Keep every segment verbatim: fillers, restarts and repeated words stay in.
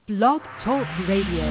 Blog Talk Radio.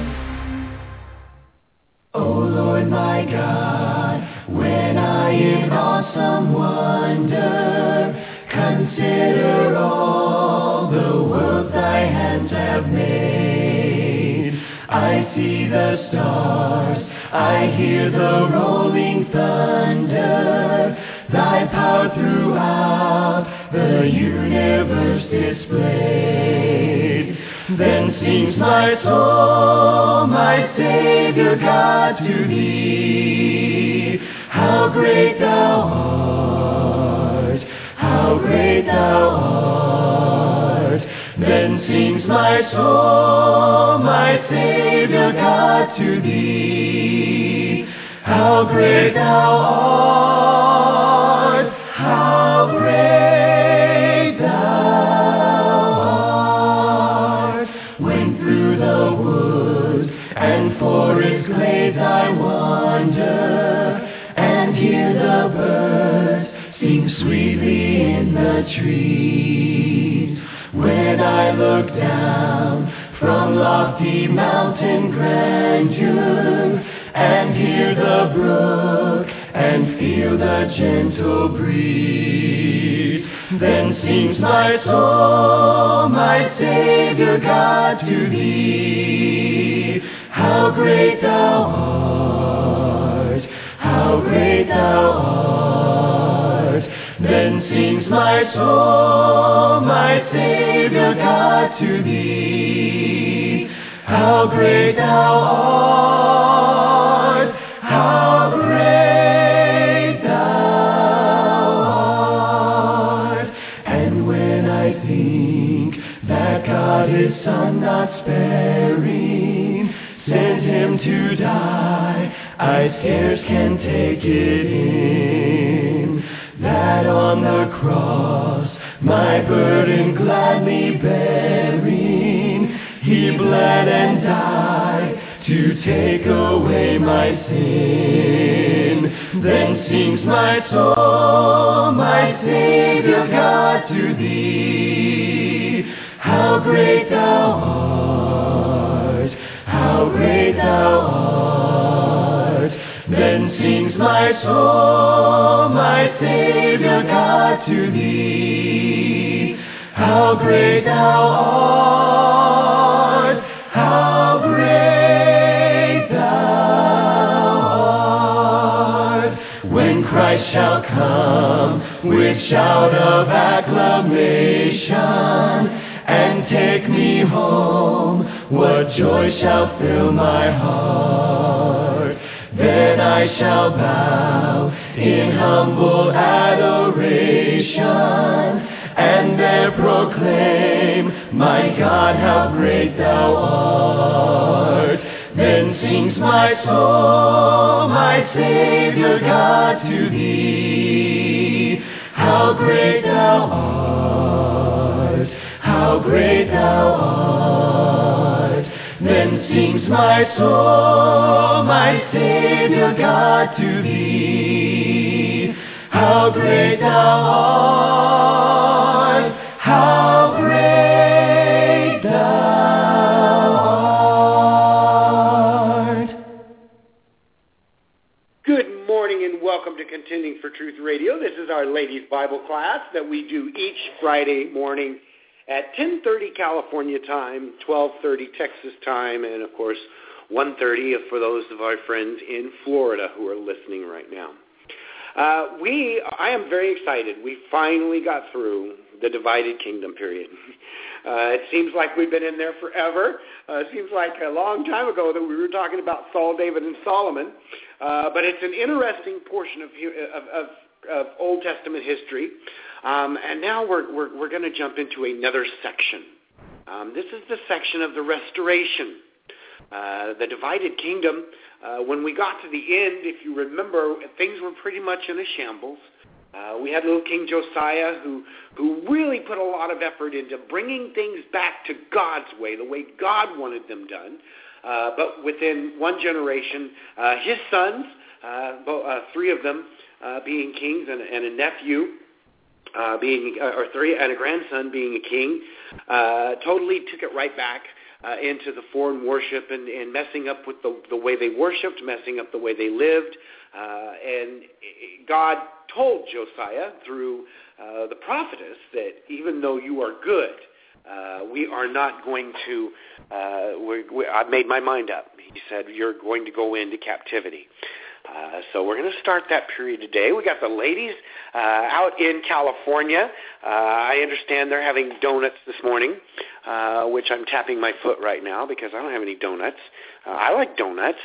O Lord my God, when I in awesome wonder consider all the world thy hands have made, I see the stars, I hear the rolling thunder, thy power throughout the universe displayed. Then sings my soul, my Savior God, to thee. How great thou art, how great thou art. Then sings my soul, my Savior God, to thee. How great thou art, how great thou art. When through the woods and forest glades I wander, and hear the birds sing sweetly in the trees. When I look down from lofty mountain grandeur, and hear the brook, and feel the gentle breeze, then sings my soul, my Savior God, to thee. How great thou art, how great thou art. Then sings my soul, my Savior God, to thee. How great thou art, how great thou art. And when I think that God his Son not sparing sent him to die, I scarce can take it in, that on the cross my burden gladly bearing, he bled and died to take away my sin. Then sings my soul, my Savior God, to thee. How great thou art, how great thou art. Then sings my soul, my Savior God, to thee. How great thou art, how great thou art. When Christ shall come with shout of acclamation and take me home, what joy shall fill my heart. Then I shall bow in humble adoration, and there proclaim, my God, how great thou art. Then sings my soul, my Savior God, to thee. How great thou art, how great thou art. Then sings my soul, my Savior God, to thee. How great thou art, how great thou art. Good morning and welcome to Contending for Truth Radio. This is our ladies' Bible class that we do each Friday morning at ten thirty California time, twelve thirty Texas time, and of course one thirty for those of our friends in Florida who are listening right now. Uh, we, I am very excited. We finally got through the divided kingdom period. Uh, it seems like we've been in there forever. Uh, it seems like a long time ago that we were talking about Saul, David, and Solomon. Uh, but it's an interesting portion of, of, of, of Old Testament history. Um, and now we're, we're, we're going to jump into another section. Um, this is the section of the restoration. Uh, the divided kingdom, uh, when we got to the end, if you remember, things were pretty much in a shambles. Uh, we had little King Josiah who, who really put a lot of effort into bringing things back to God's way, the way God wanted them done. Uh, but within one generation, uh, his sons, uh, bo- uh, three of them uh, being kings and, and a nephew, uh, being, uh, or three, and a grandson being a king, uh, totally took it right back uh, into the foreign worship and, and messing up with the, the way they worshiped, messing up the way they lived. Uh, and God told Josiah through uh, the prophetess that even though you are good, uh, we are not going to, uh, we're, we, I've made my mind up. He said, you're going to go into captivity. Uh, so we're going to start that period today. We got the ladies uh, out in California. Uh, I understand they're having donuts this morning, uh, which I'm tapping my foot right now because I don't have any donuts. Uh, I like donuts.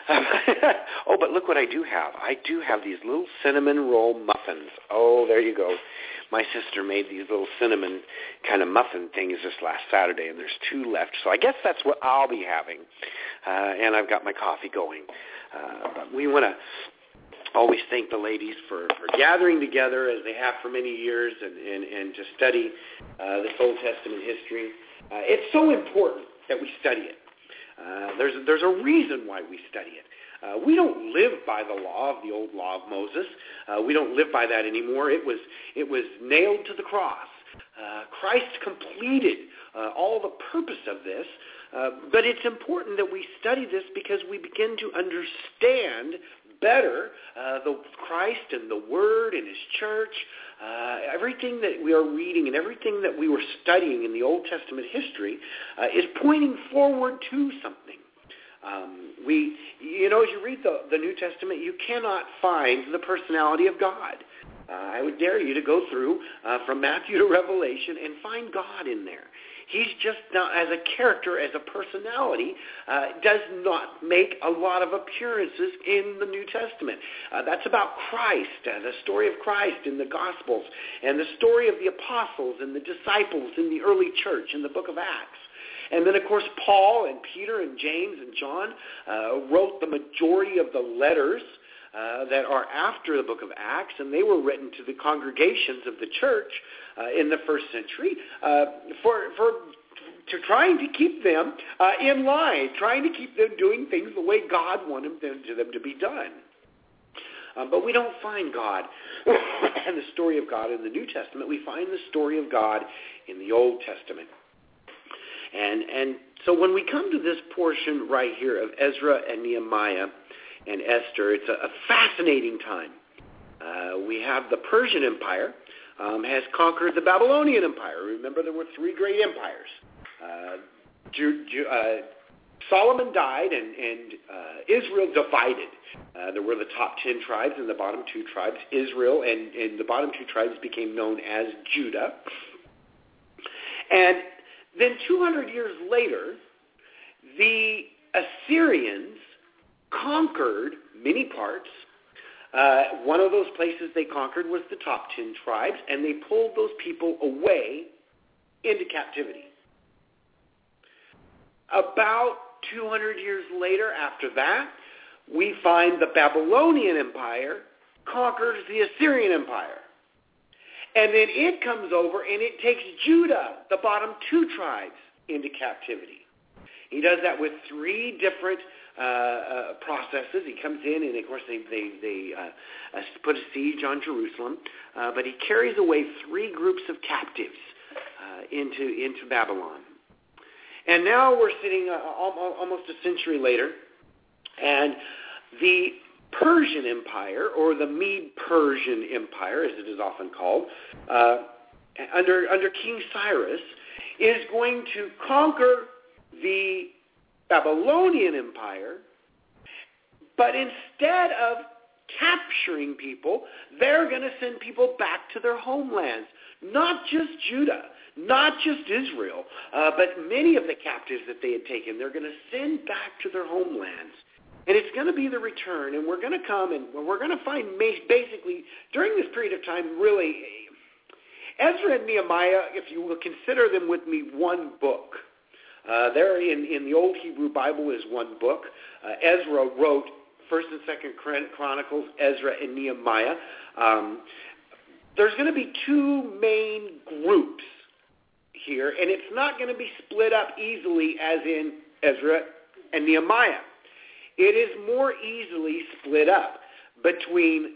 Oh, but look what I do have. I do have these little cinnamon roll muffins. Oh, there you go. My sister made these little cinnamon kind of muffin things this last Saturday, and there's two left. So I guess that's what I'll be having. Uh, and I've got my coffee going. Uh, but we want to always thank the ladies for, for gathering together as they have for many years and, and, and to study uh, this Old Testament history. Uh, it's so important that we study it. Uh, there's, there's a reason why we study it. Uh, we don't live by the law of the old law of Moses. Uh, we don't live by that anymore. It was, it was nailed to the cross. Uh, Christ completed uh, all the purpose of this. Uh, but it's important that we study this because we begin to understand better uh, the Christ and the Word and His church. Uh, everything that we are reading and everything that we were studying in the Old Testament history uh, is pointing forward to something. Um, we, you know, as you read the, the New Testament, you cannot find the personality of God. Uh, I would dare you to go through uh, from Matthew to Revelation and find God in there. He's just not, as a character, as a personality, uh, does not make a lot of appearances in the New Testament. Uh, that's about Christ, uh, the story of Christ in the Gospels, and the story of the apostles and the disciples in the early church in the book of Acts. And then, of course, Paul and Peter and James and John uh, wrote the majority of the letters uh, that are after the book of Acts, and they were written to the congregations of the church uh, in the first century uh, for, for to trying to keep them uh, in line, trying to keep them doing things the way God wanted them to, them to be done. Um, but we don't find God and the story of God in the New Testament. We find the story of God in the Old Testament. And and so when we come to this portion right here of Ezra and Nehemiah and Esther, it's a, a fascinating time. Uh, we have the Persian Empire um, has conquered the Babylonian Empire. Remember, there were three great empires. Uh, Ju- Ju- uh, Solomon died, and, and uh, Israel divided. Uh, there were the top ten tribes and the bottom two tribes. Israel and, and the bottom two tribes became known as Judah. And then two hundred years later, the Assyrians conquered many parts. Uh, one of those places they conquered was the top ten tribes, and they pulled those people away into captivity. About two hundred years later, after that, we find the Babylonian Empire conquers the Assyrian Empire. And then it comes over and it takes Judah, the bottom two tribes, into captivity. He does that with three different uh, uh, processes. He comes in and, of course, they, they, they uh, uh, put a siege on Jerusalem. Uh, but he carries away three groups of captives uh, into, into Babylon. And now we're sitting uh, almost a century later, and the Persian Empire, or the Mede-Persian Empire, as it is often called, uh, under under King Cyrus, is going to conquer the Babylonian Empire, but instead of capturing people, they're going to send people back to their homelands. Not just Judah, not just Israel, uh, but many of the captives that they had taken, they're going to send back to their homelands. And it's going to be the return, and we're going to come and we're going to find basically, during this period of time, really, Ezra and Nehemiah, if you will consider them with me, one book. Uh, there in, in the Old Hebrew Bible is one book. Uh, Ezra wrote First and Second Chronicles, Ezra and Nehemiah. Um, there's going to be two main groups here, and it's not going to be split up easily as in Ezra and Nehemiah. It is more easily split up between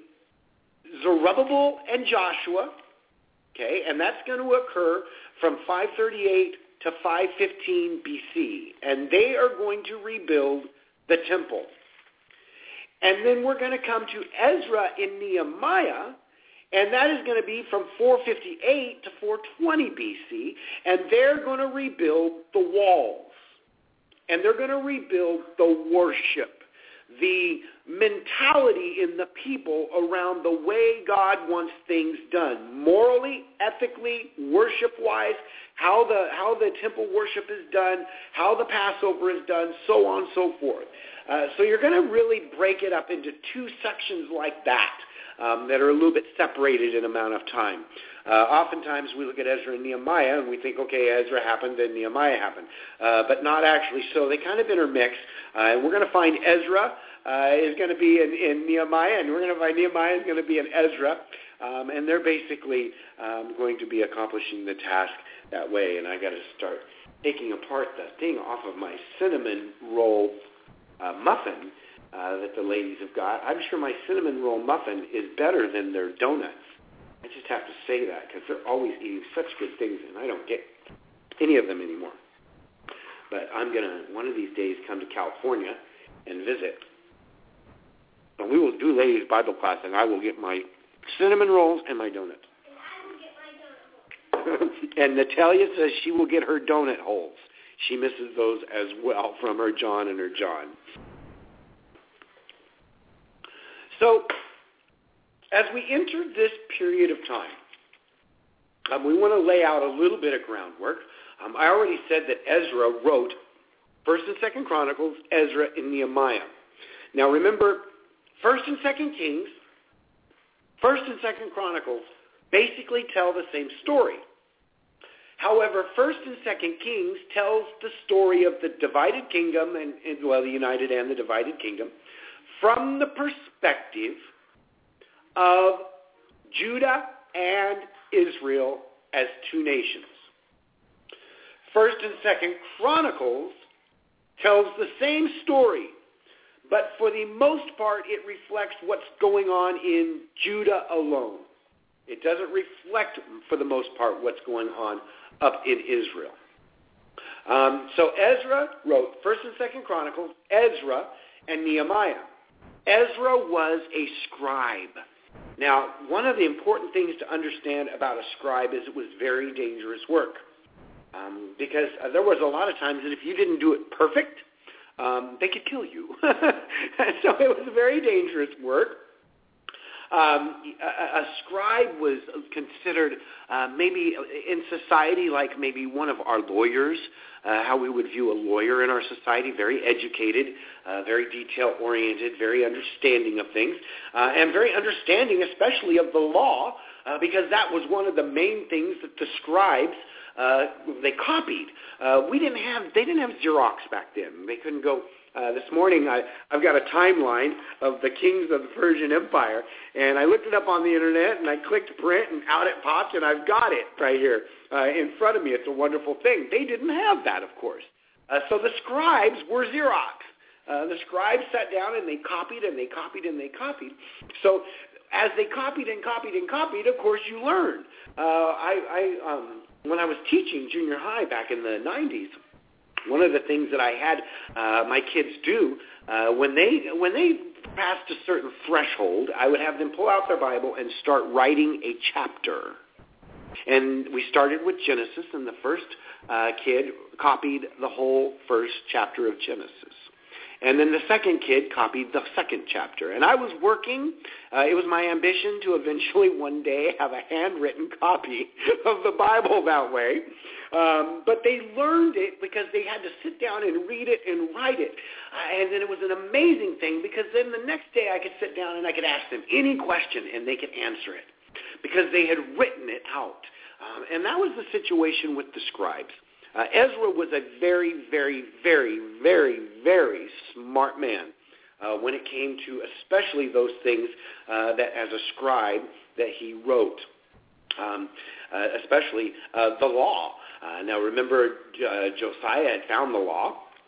Zerubbabel and Joshua, okay, and that's going to occur from five thirty-eight to to five fifteen B C, and they are going to rebuild the temple. And then we're going to come to Ezra in Nehemiah, and that is going to be from four fifty-eight to four twenty B C, and they're going to rebuild the walls, and they're going to rebuild the worship, the mentality in the people around the way God wants things done, morally, ethically, worship-wise, how the how the temple worship is done, how the Passover is done, so on and so forth. Uh, so you're going to really break it up into two sections like that um, that are a little bit separated in amount of time. Uh, oftentimes we look at Ezra and Nehemiah and we think, okay, Ezra happened and Nehemiah happened, uh, but not actually so. They kind of intermix, uh, and we're going to find Ezra uh, is going to be in, in Nehemiah, and we're going to find Nehemiah is going to be in Ezra, um, and they're basically um, going to be accomplishing the task that way. And I got to start taking apart the thing off of my cinnamon roll uh, muffin uh, that the ladies have got. I'm sure my cinnamon roll muffin is better than their donuts. I just have to say that because they're always eating such good things, and I don't get any of them anymore. But I'm going to, one of these days, come to California and visit. And we will do ladies' Bible class, and I will get my cinnamon rolls and my donuts. And I will get my donut holes. And Natalia says she will get her donut holes. She misses those as well from her John and her John. So, as we enter this period of time, um, we want to lay out a little bit of groundwork. Um, I already said that Ezra wrote First and Second Chronicles, Ezra, and Nehemiah. Now remember, First and Second Kings, First and Second Chronicles basically tell the same story. However, First and Second Kings tells the story of the divided kingdom, and, and well, the united and the divided kingdom, from the perspective of Judah and Israel as two nations. First and Second Chronicles tells the same story, but for the most part, it reflects what's going on in Judah alone. It doesn't reflect, for the most part, what's going on up in Israel. Um, so Ezra wrote First and Second Chronicles, Ezra, and Nehemiah. Ezra was a scribe. Now, one of the important things to understand about a scribe is it was very dangerous work. Um, because uh, there was a lot of times that if you didn't do it perfect, um, they could kill you. So it was very dangerous work. Um, a, a scribe was considered uh, maybe in society like maybe one of our lawyers, uh, how we would view a lawyer in our society, very educated, uh, very detail-oriented, very understanding of things, uh, and very understanding especially of the law, uh, because that was one of the main things that the scribes uh, they copied. Uh, we didn't have, they didn't have Xerox back then. They couldn't go. Uh, this morning, I, I've got a timeline of the kings of the Persian Empire, and I looked it up on the internet, and I clicked print, and out it popped, and I've got it right here uh, in front of me. It's a wonderful thing. They didn't have that, of course. Uh, so the scribes were Xerox. Uh, the scribes sat down, and they copied, and they copied, and they copied. So as they copied and copied and copied, of course, you learned. Uh, I, I um, when I was teaching junior high back in the nineties, one of the things that I had uh, my kids do uh, when they when they passed a certain threshold, I would have them pull out their Bible and start writing a chapter. And we started with Genesis, and the first uh, kid copied the whole first chapter of Genesis. And then the second kid copied the second chapter. And I was working. Uh, it was my ambition to eventually one day have a handwritten copy of the Bible that way. Um, but they learned it because they had to sit down and read it and write it. Uh, and then it was an amazing thing because then the next day I could sit down and I could ask them any question and they could answer it because they had written it out. Um, and that was the situation with the scribes. Uh, Ezra was a very, very, very, very, very smart man uh, when it came to especially those things uh, that as a scribe that he wrote, um, uh, especially uh, the law. Uh, now remember, uh, Josiah had found the law,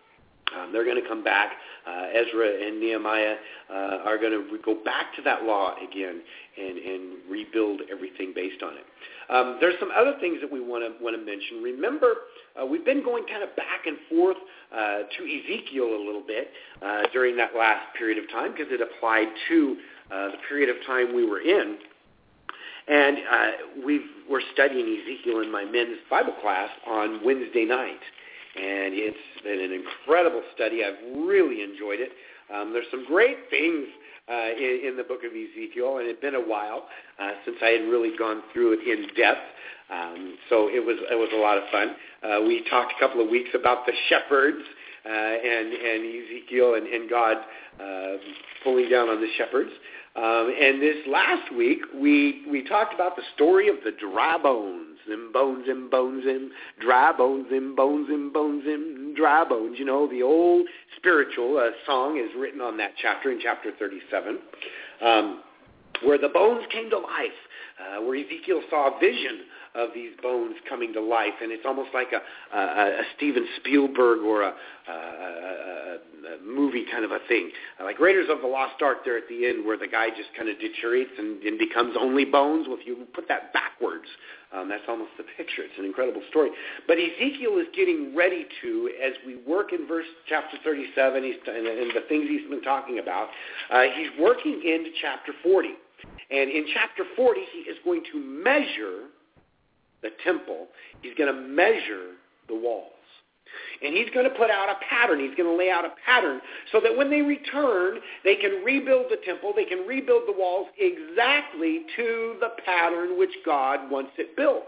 Um, they're going to come back. Uh, Ezra and Nehemiah uh, are going to go back to that law again and, and rebuild everything based on it. Um, there's some other things that we want to want to mention. Remember, uh, we've been going kind of back and forth uh, to Ezekiel a little bit uh, during that last period of time because it applied to uh, the period of time we were in. And uh, we've, we're studying Ezekiel in my men's Bible class on Wednesday night. And it's been an incredible study. I've really enjoyed it. Um, there's some great things uh, in, in the book of Ezekiel, and it had been a while uh, since I had really gone through it in depth. Um, so it was it was a lot of fun. Uh, we talked a couple of weeks about the shepherds uh, and, and Ezekiel and, and God uh, pulling down on the shepherds. Um, and this last week, we we talked about the story of the dry bones. Them bones, them bones, them dry bones, them bones, them bones, them dry bones. You know, the old spiritual uh, song is written on that chapter in chapter thirty-seven, um, where the bones came to life, uh, where Ezekiel saw a vision of these bones coming to life, and it's almost like a, a, a Steven Spielberg or a, a, a, a movie kind of a thing, like Raiders of the Lost Ark there at the end, where the guy just kind of deteriorates and, and becomes only bones. Well, if you put that backwards, um, that's almost the picture. It's an incredible story. But Ezekiel is getting ready to, as we work in verse chapter thirty-seven, he's, and, and the things he's been talking about, uh, he's working into chapter forty. And in chapter forty, he is going to measure the temple. He's going to measure the walls. And he's going to put out a pattern. He's going to lay out a pattern so that when they return, they can rebuild the temple. They can rebuild the walls exactly to the pattern which God wants it built.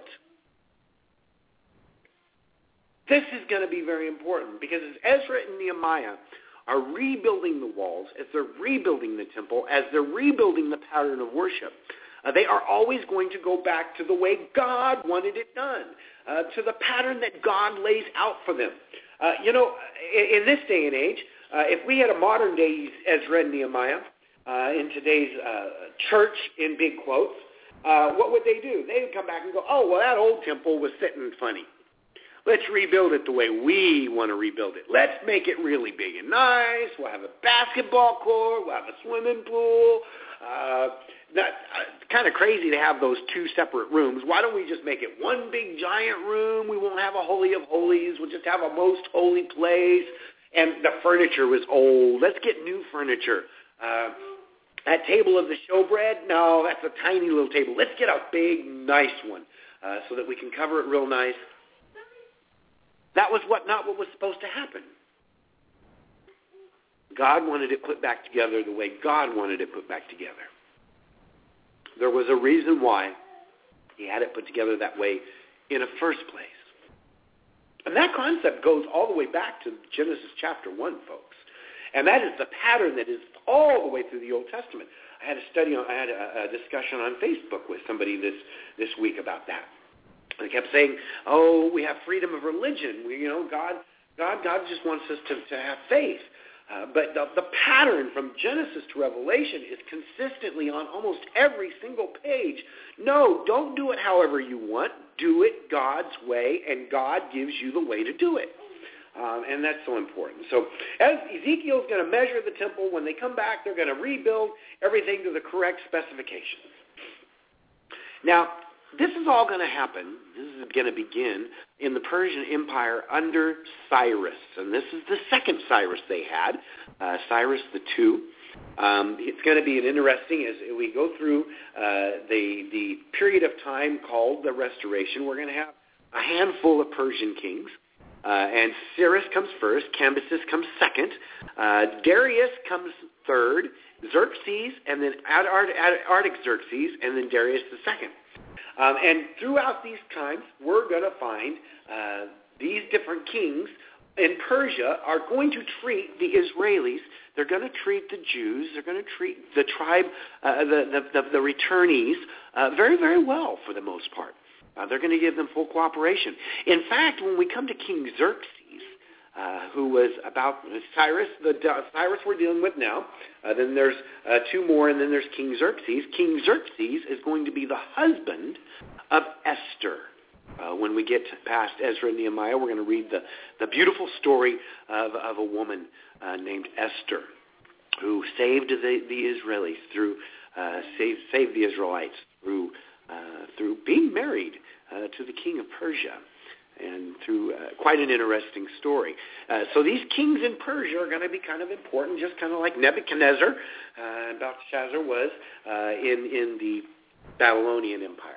This is going to be very important because as Ezra and Nehemiah are rebuilding the walls, as they're rebuilding the temple, as they're rebuilding the pattern of worship, Uh, they are always going to go back to the way God wanted it done, uh, to the pattern that God lays out for them. Uh, you know, in, in this day and age, uh, if we had a modern day Ezra and Nehemiah uh, in today's uh, church in big quotes, uh, what would they do? They would come back and go, oh, well, that old temple was sitting funny. Let's rebuild it the way we want to rebuild it. Let's make it really big and nice. We'll have a basketball court. We'll have a swimming pool. Uh, That, uh, kind of crazy to have those two separate rooms. Why don't we just make it one big giant room? We won't have a holy of holies. We'll just have a most holy place. And the furniture was old. Let's get new furniture. Uh, that table of the showbread, no, that's a tiny little table. Let's get a big, nice one uh, so that we can cover it real nice. That was what not what was supposed to happen. God wanted it put back together the way God wanted it put back together. There was a reason why he had it put together that way in the first place. And that concept goes all the way back to Genesis chapter one, folks. And that is the pattern that is all the way through the Old Testament. I had a study, on, I had a, a discussion on Facebook with somebody this, this week about that. They kept saying, oh, we have freedom of religion. We, you know, God, God, God just wants us to, to have faith. Uh, but the, the pattern from Genesis to Revelation is consistently on almost every single page. No, don't do it however you want. Do it God's way, and God gives you the way to do it. Um, and that's so important. So as Ezekiel's going to measure the temple, when they come back, they're going to rebuild everything to the correct specifications. Now, this is all going to happen, this is going to begin in the Persian Empire under Cyrus. And this is the second Cyrus they had, uh, Cyrus the Two. Um, it's going to be an interesting, as we go through uh, the, the period of time called the Restoration, we're going to have a handful of Persian kings. Uh, and Cyrus comes first, Cambyses comes second, uh, Darius comes third, Xerxes, and then Artaxerxes, and then Darius the second. Um, and throughout these times, we're going to find uh, these different kings in Persia are going to treat the Israelis, they're going to treat the Jews, they're going to treat the tribe, uh, the, the, the, the returnees uh, very, very well for the most part. Uh, they're going to give them full cooperation. In fact, when we come to King Xerxes, uh, who was about Cyrus, the uh, Cyrus we're dealing with now, uh, then there's uh, two more, and then there's King Xerxes. King Xerxes is going to be the husband of Esther. Uh, when we get past Ezra and Nehemiah, we're going to read the, the beautiful story of, of a woman uh, named Esther, who saved the, the Israelis through uh, saved, saved the Israelites through uh, through being married uh, to the king of Persia, and through uh, quite an interesting story. Uh, so these kings in Persia are going to be kind of important, just kind of like Nebuchadnezzar uh, and Belshazzar was uh, in in the Babylonian Empire.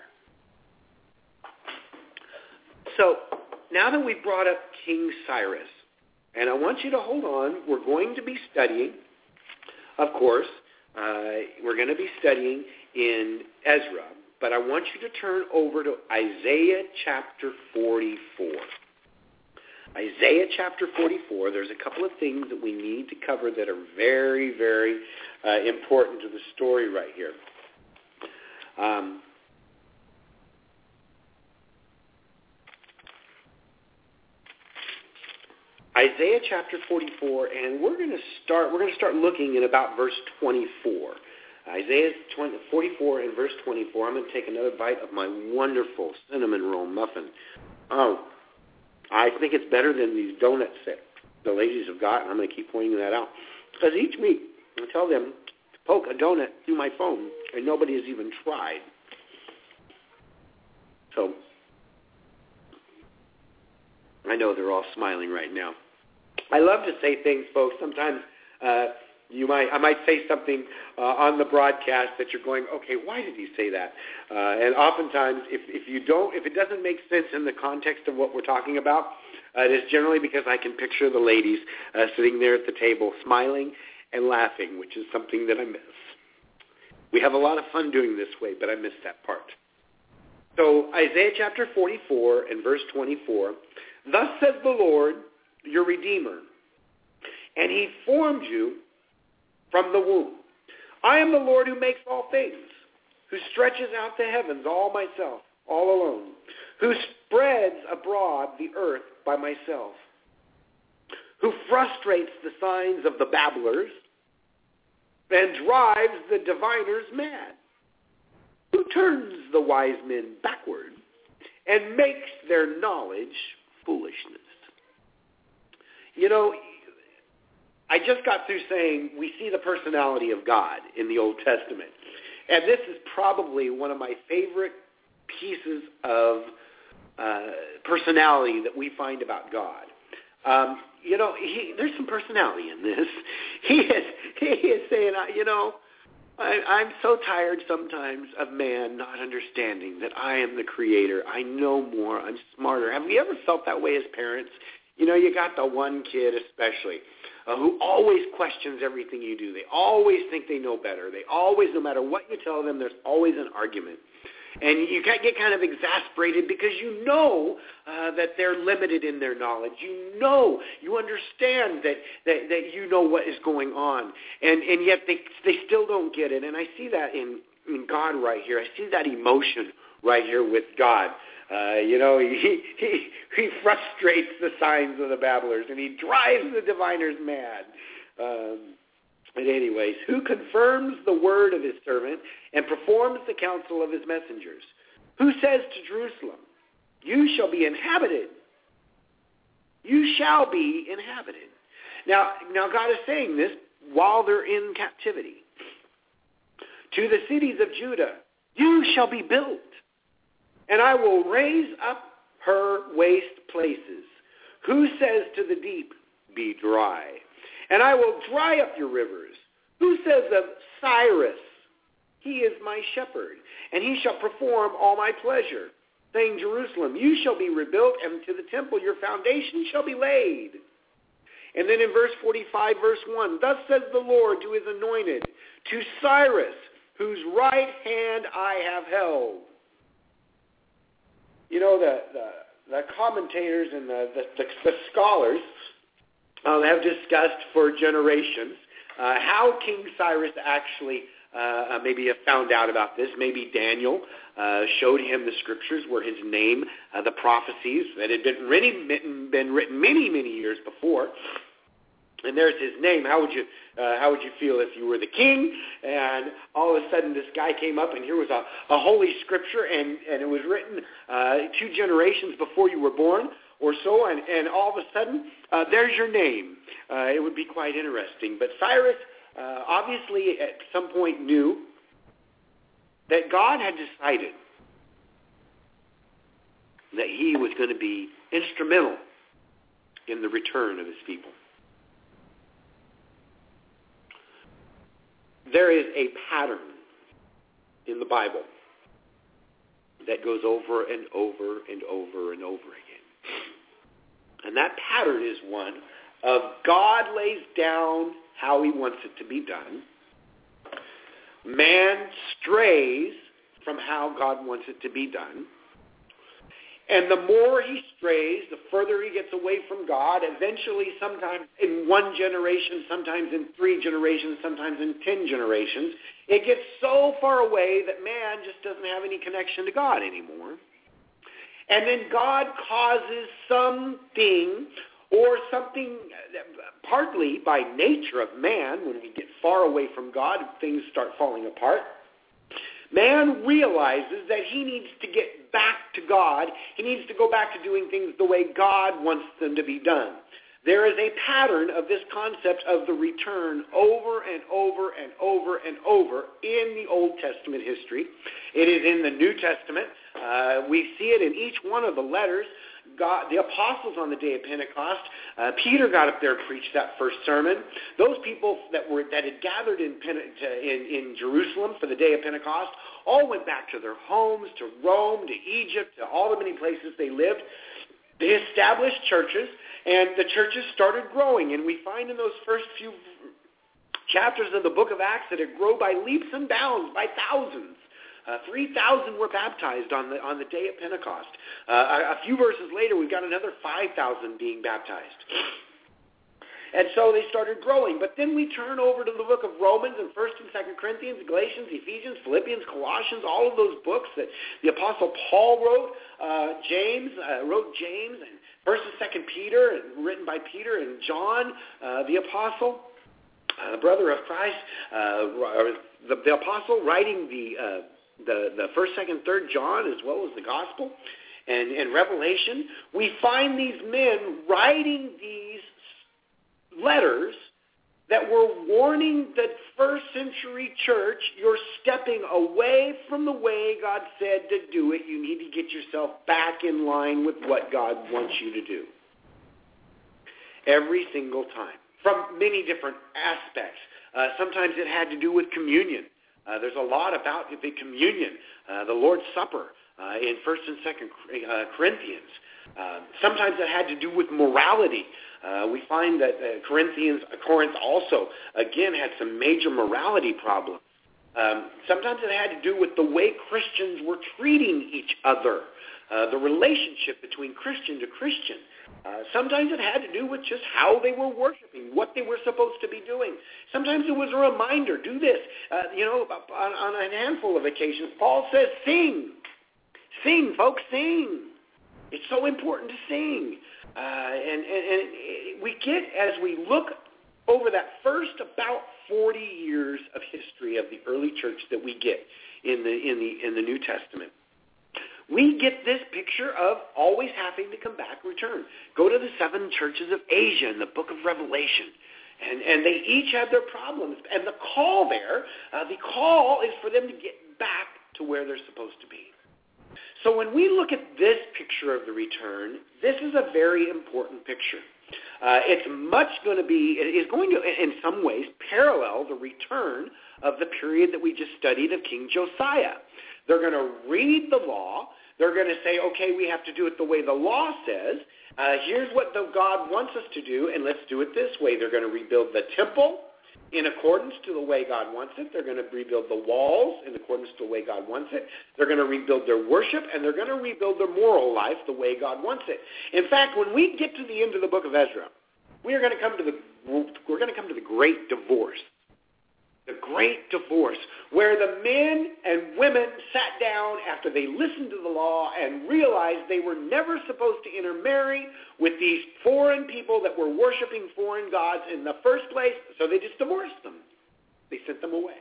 So now that we've brought up King Cyrus, and I want you to hold on, we're going to be studying, of course, uh, we're going to be studying in Ezra, but I want you to turn over to Isaiah chapter forty-four. Isaiah chapter forty-four, there's a couple of things that we need to cover that are very, very uh, important to the story right here. Um, Isaiah chapter forty-four, and we're going to start. We're going to start looking at about verse twenty-four. Isaiah forty-four and verse twenty-four. I'm going to take another bite of my wonderful cinnamon roll muffin. Oh, I think it's better than these donuts that the ladies have got, and I'm going to keep pointing that out. Because each week I tell them to poke a donut through my phone, and nobody has even tried. So I know they're all smiling right now. I love to say things, folks. Sometimes uh, you might, I might say something uh, on the broadcast that you're going, okay, why did he say that? Uh, and oftentimes, if, if you don't, if it doesn't make sense in the context of what we're talking about, uh, it is generally because I can picture the ladies uh, sitting there at the table, smiling and laughing, which is something that I miss. We have a lot of fun doing this way, but I miss that part. So Isaiah chapter forty-four and verse twenty-four. Thus says the Lord, your Redeemer, and he formed you from the womb. I am the Lord who makes all things, who stretches out the heavens all myself, all alone, who spreads abroad the earth by myself, who frustrates the signs of the babblers and drives the diviners mad, who turns the wise men backward and makes their knowledge foolishness. You know, I just got through saying we see the personality of God in the Old Testament. And this is probably one of my favorite pieces of uh, personality that we find about God. Um, you know, he, there's some personality in this. He is, he is saying, you know, I, I'm so tired sometimes of man not understanding that I am the creator. I know more. I'm smarter. Have you ever felt that way as parents? You know, you got the one kid especially uh, who always questions everything you do. They always think they know better. They always, no matter what you tell them, there's always an argument. And you get kind of exasperated because you know uh, that they're limited in their knowledge. You know, you understand that, that, that you know what is going on. And, and yet they, they still don't get it. And I see that in, in God right here. I see that emotion right here with God. Uh, you know, he, he, he frustrates the signs of the babblers, and he drives the diviners mad. Um, But anyways, who confirms the word of his servant and performs the counsel of his messengers? Who says to Jerusalem, you shall be inhabited. You shall be inhabited. Now, now God is saying this while they're in captivity. To the cities of Judah, you shall be built, and I will raise up her waste places. Who says to the deep, be dry? And I will dry up your rivers. Who says of Cyrus, he is my shepherd, and he shall perform all my pleasure, saying, Jerusalem, you shall be rebuilt, and to the temple your foundation shall be laid. And then in verse forty-five, verse one, thus says the Lord to his anointed, to Cyrus, whose right hand I have held. You know, the, the, the commentators and the, the, the, the scholars Uh, have discussed for generations uh, how King Cyrus actually uh, maybe have found out about this. Maybe Daniel uh, showed him the scriptures where his name, uh, the prophecies that had been written, been written many, many years before. and there's his name. How would you uh, how would you feel if you were the king? And all of a sudden, this guy came up, and here was a, a holy scripture, and, and it was written uh, two generations before you were born, or so. And, and all of a sudden, uh, there's your name. Uh, it would be quite interesting. But Cyrus uh, obviously, at some point, knew that God had decided that he was going to be instrumental in the return of his people. There is a pattern in the Bible that goes over and over and over and over again. And that pattern is one of God lays down how he wants it to be done. Man strays from how God wants it to be done. And the more he strays, the further he gets away from God. Eventually, sometimes in one generation, sometimes in three generations, sometimes in ten generations, it gets so far away that man just doesn't have any connection to God anymore. And then God causes something or something, partly by nature of man, when we get far away from God, things start falling apart. Man realizes that he needs to get back to God. He needs to go back to doing things the way God wants them to be done. There is a pattern of this concept of the return over and over and over and over in the Old Testament history. It is in the New Testament. Uh, we see it in each one of the letters. God, the apostles on the day of Pentecost, uh, Peter got up there and preached that first sermon. Those people that were that had gathered in, in, in Jerusalem for the day of Pentecost all went back to their homes, to Rome, to Egypt, to all the many places they lived. They established churches, and the churches started growing. And we find in those first few chapters of the book of Acts that it grew by leaps and bounds, by thousands. Uh, three thousand were baptized on the on the day of Pentecost. Uh, a, a few verses later, we've got another five thousand being baptized. And so they started growing. But then we turn over to the book of Romans and First and Second Corinthians, Galatians, Ephesians, Philippians, Colossians, all of those books that the Apostle Paul wrote. Uh, James uh, wrote James, and First and Second Peter, written by Peter and John, uh, the Apostle, uh, brother of Christ, uh, the, the Apostle writing the... Uh, The, the first, second, third John, as well as the Gospel and, and Revelation, we find these men writing these letters that were warning the first century church, you're stepping away from the way God said to do it. You need to get yourself back in line with what God wants you to do. Every single time, from many different aspects. Uh, sometimes it had to do with communion. Uh, there's a lot about the communion, uh, the Lord's Supper uh, in First and Second uh, Corinthians. Uh, sometimes it had to do with morality. Uh, we find that uh, Corinthians, uh, Corinth also, again, had some major morality problems. Um, sometimes it had to do with the way Christians were treating each other, uh, the relationship between Christian to Christian. Uh, sometimes it had to do with just how they were worshiping, what they were supposed to be doing. Sometimes it was a reminder, do this. Uh, you know, on, on a handful of occasions, Paul says, sing. Sing, folks, sing. It's so important to sing. Uh, and, and, and we get, as we look over that first about forty years of history of the early church that we get in the in the in the New Testament, we get this picture of always having to come back, return. Go to the seven churches of Asia in the book of Revelation. And, and they each have their problems. And the call there, uh, the call is for them to get back to where they're supposed to be. So when we look at this picture of the return, this is a very important picture. Uh, it's much going to be, it is going to, in some ways, parallel the return of the period that we just studied of King Josiah. They're going to read the law. They're going to say, okay, we have to do it the way the law says. Uh, here's what the God wants us to do, and let's do it this way. They're going to rebuild the temple in accordance to the way God wants it. They're going to rebuild the walls in accordance to the way God wants it. They're going to rebuild their worship, and they're going to rebuild their moral life the way God wants it. In fact, when we get to the end of the book of Ezra, we are going to come to the we're going to come to the great divorce. The great divorce, where the men and women sat down after they listened to the law and realized they were never supposed to intermarry with these foreign people that were worshiping foreign gods in the first place, so they just divorced them. They sent them away.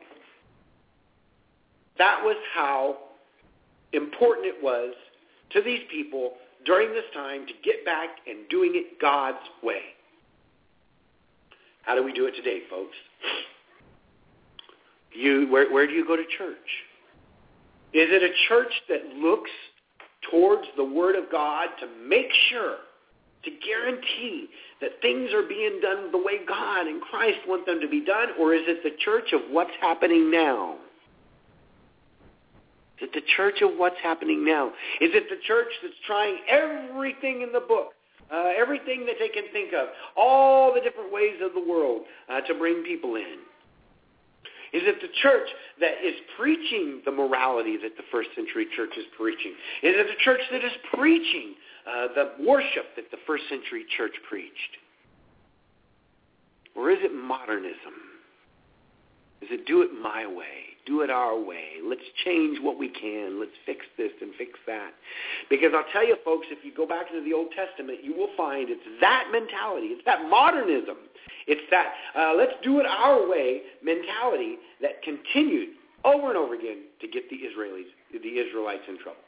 That was how important it was to these people during this time to get back and doing it God's way. How do we do it today, folks? You, where, where do you go to church? Is it a church that looks towards the Word of God to make sure, to guarantee that things are being done the way God and Christ want them to be done? Or is it the church of what's happening now? Is it the church of what's happening now? Is it the church that's trying everything in the book, uh, everything that they can think of, all the different ways of the world uh, to bring people in? Is it the church that is preaching the morality that the first century church is preaching? Is it the church that is preaching uh, the worship that the first century church preached? Or is it modernism? Is it do it my way, do it our way, let's change what we can, let's fix this and fix that? Because I'll tell you, folks, if you go back into the Old Testament, you will find it's that mentality, it's that modernism. It's that uh, let's do it our way mentality that continued over and over again to get the Israelis, the Israelites in trouble.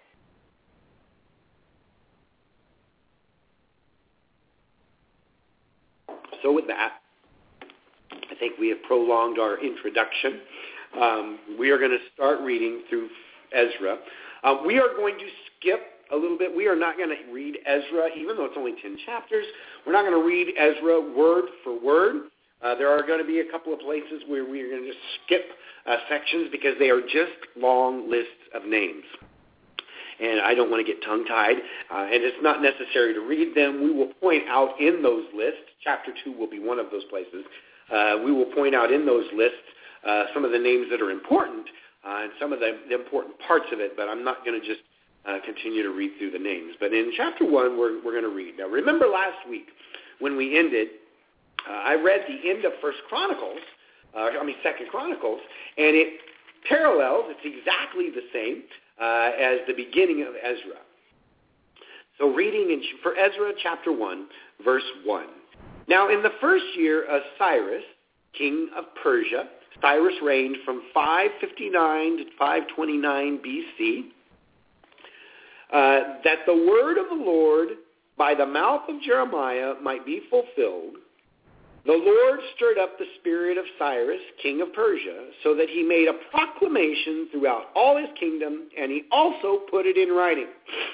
So with that, I think we have prolonged our introduction. Um, we are going to start reading through Ezra. Uh, we are going to skip a little bit. We are not going to read Ezra, even though it's only ten chapters. We're not going to read Ezra word for word. Uh, there are going to be a couple of places where we are going to just skip uh, sections because they are just long lists of names. And I don't want to get tongue-tied, uh, and it's not necessary to read them. We will point out in those lists, chapter two will be one of those places, uh, we will point out in those lists uh, some of the names that are important uh, and some of the, the important parts of it, but I'm not going to just uh, continue to read through the names. But in chapter one, we're, we're going to read. Now, remember last week when we ended, uh, I read the end of First Chronicles, uh, I mean Second Chronicles, and it parallels, it's exactly the same uh, as the beginning of Ezra. So reading in, for Ezra chapter one, verse one. Now in the first year of Cyrus, king of Persia, Cyrus reigned from five fifty-nine to five twenty-nine B C, uh, that the word of the Lord by the mouth of Jeremiah might be fulfilled, the Lord stirred up the spirit of Cyrus, king of Persia, so that he made a proclamation throughout all his kingdom, and he also put it in writing.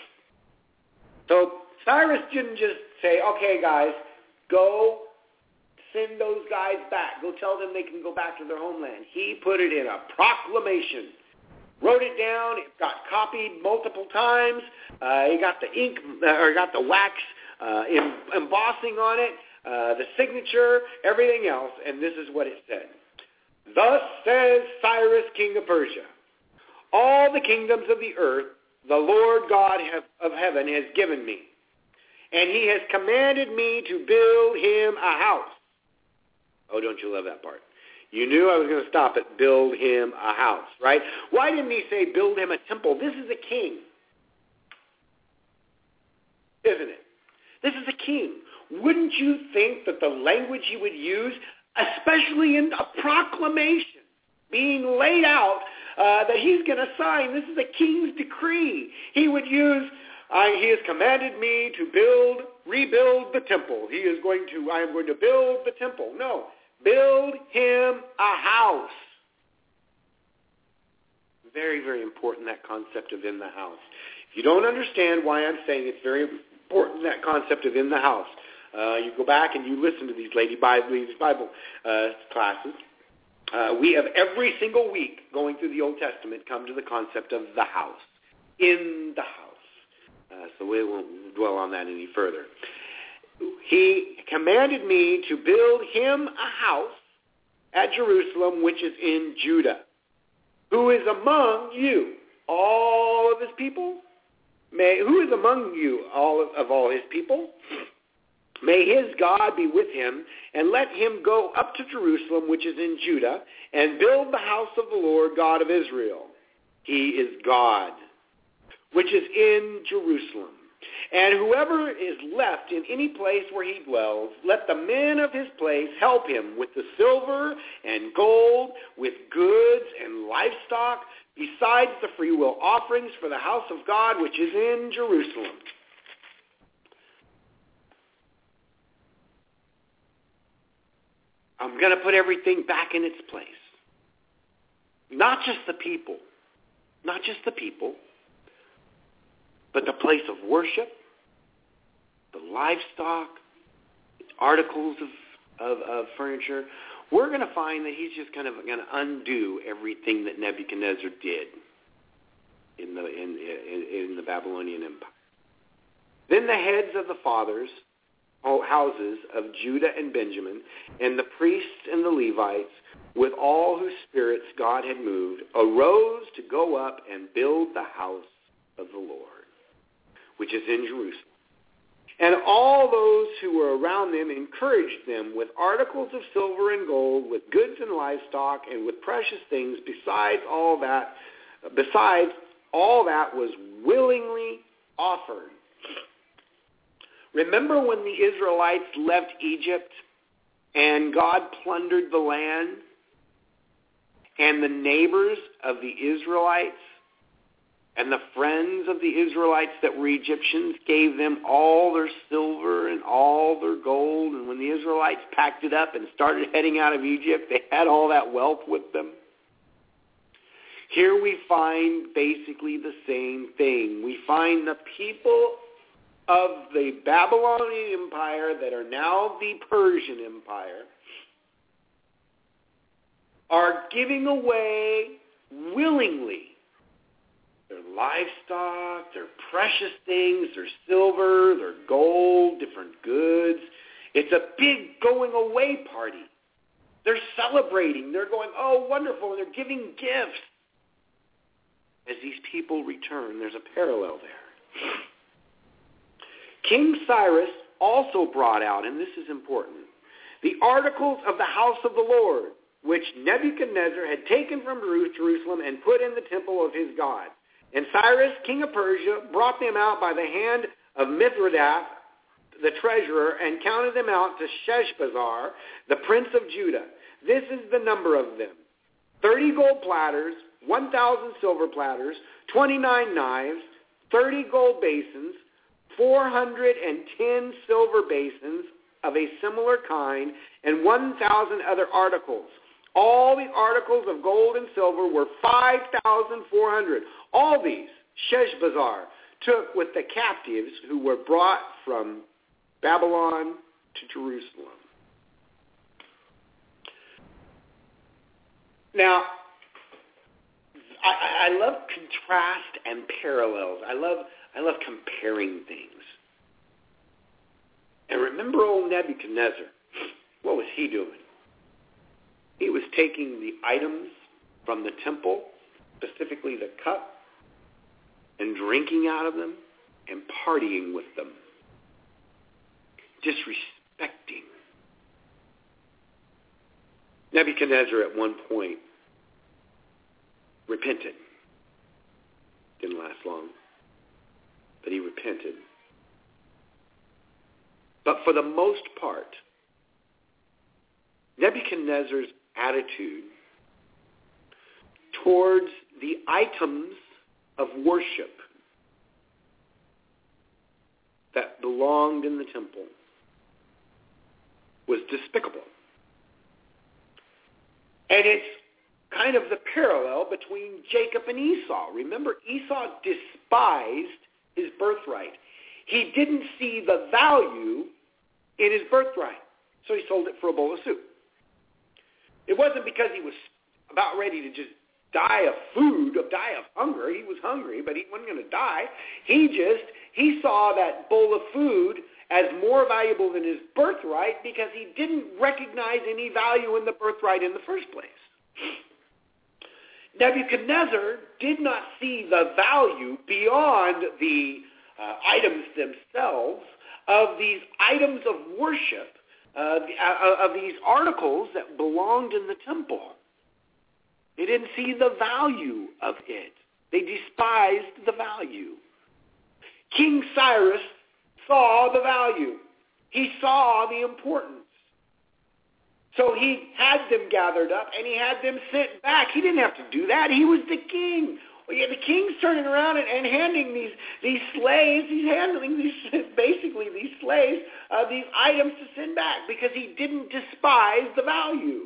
So Cyrus didn't just say, okay, guys, go send those guys back. Go tell them they can go back to their homeland. He put it in a proclamation. Wrote it down. It got copied multiple times. Uh, he got the ink, or got the wax uh, em- embossing on it, uh, the signature, everything else. And this is what it said. Thus says Cyrus, king of Persia, all the kingdoms of the earth the Lord God have, of heaven has given me, and he has commanded me to build him a house. Oh, don't you love that part? You knew I was going to stop at build him a house, right? Why didn't he say build him a temple? This is a king, isn't it? This is a king. Wouldn't you think that the language he would use, especially in a proclamation being laid out, uh, that he's going to sign, this is a king's decree. He would use, uh, he has commanded me to build, rebuild the temple. He is going to, I am going to build the temple. No, build him a house. Very, very important, that concept of in the house. If you don't understand why I'm saying it's very important, that concept of in the house, uh, you go back and you listen to these Lady Bible, these Bible uh, classes. Uh, we have every single week going through the Old Testament come to the concept of the house, in the house. Uh, so we won't dwell on that any further. He commanded me to build him a house at Jerusalem, which is in Judah, who is among you, all of his people. May, who is among you, all of, of all his people? May his God be with him, and let him go up to Jerusalem, which is in Judah, and build the house of the Lord God of Israel. He is God, which is in Jerusalem. And whoever is left in any place where he dwells, let the men of his place help him with the silver and gold, with goods and livestock, besides the freewill offerings for the house of God, which is in Jerusalem. I'm going to put everything back in its place. Not just the people, not just the people, but the place of worship, the livestock, articles of, of, of furniture. We're going to find that he's just kind of going to undo everything that Nebuchadnezzar did in the, in, in, in the Babylonian Empire. Then the heads of the fathers, houses of Judah and Benjamin, and the priests and the Levites, with all whose spirits God had moved, arose to go up and build the house of the Lord, which is in Jerusalem. And all those who were around them encouraged them with articles of silver and gold, with goods and livestock, and with precious things, besides all that, besides all that was willingly offered. Remember when the Israelites left Egypt and God plundered the land, and the neighbors of the Israelites and the friends of the Israelites that were Egyptians gave them all their silver and all their gold, and when the Israelites packed it up and started heading out of Egypt, they had all that wealth with them? Here we find basically the same thing. We find the people of the Babylonian Empire that are now the Persian Empire are giving away willingly their livestock, their precious things, their silver, their gold, different goods. It's a big going away party. They're celebrating. They're going, oh, wonderful, and they're giving gifts. As these people return, there's a parallel there. King Cyrus also brought out, and this is important, the articles of the house of the Lord, which Nebuchadnezzar had taken from Jerusalem and put in the temple of his God. And Cyrus, king of Persia, brought them out by the hand of Mithridates, the treasurer, and counted them out to Sheshbazzar, the prince of Judah. This is the number of them: thirty gold platters, one thousand silver platters, twenty-nine knives, thirty gold basins, four hundred ten silver basins of a similar kind, and one thousand other articles. All the articles of gold and silver were five thousand four hundred. All these Sheshbazzar took with the captives who were brought from Babylon to Jerusalem. Now, I, I love contrast and parallels. I love I love comparing things. And remember old Nebuchadnezzar. What was he doing? He was taking the items from the temple, specifically the cup, and drinking out of them and partying with them. Disrespecting. Nebuchadnezzar at one point repented. Didn't last long, but he repented. But for the most part, Nebuchadnezzar's attitude towards the items of worship that belonged in the temple was despicable. And it's kind of the parallel between Jacob and Esau. Remember, Esau despised his birthright. He didn't see the value in his birthright, so he sold it for a bowl of soup. It wasn't because he was about ready to just die of food, of die of hunger. He was hungry, but he wasn't going to die. He just, he saw that bowl of food as more valuable than his birthright because he didn't recognize any value in the birthright in the first place. Nebuchadnezzar did not see the value beyond the uh, items themselves of these items of worship, uh, of these articles that belonged in the temple. They didn't see the value of it. They despised the value. King Cyrus saw the value. He saw the importance. So he had them gathered up and he had them sent back. He didn't have to do that. He was the king. Well, yeah, the king's turning around and, and handing these, these slaves, he's handling these, basically these slaves, uh, these items to send back because he didn't despise the value.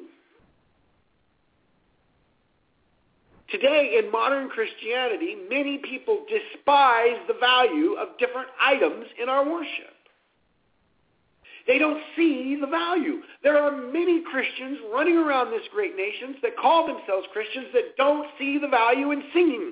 Today, in modern Christianity, many people despise the value of different items in our worship. They don't see the value. There are many Christians running around this great nation that call themselves Christians that don't see the value in singing.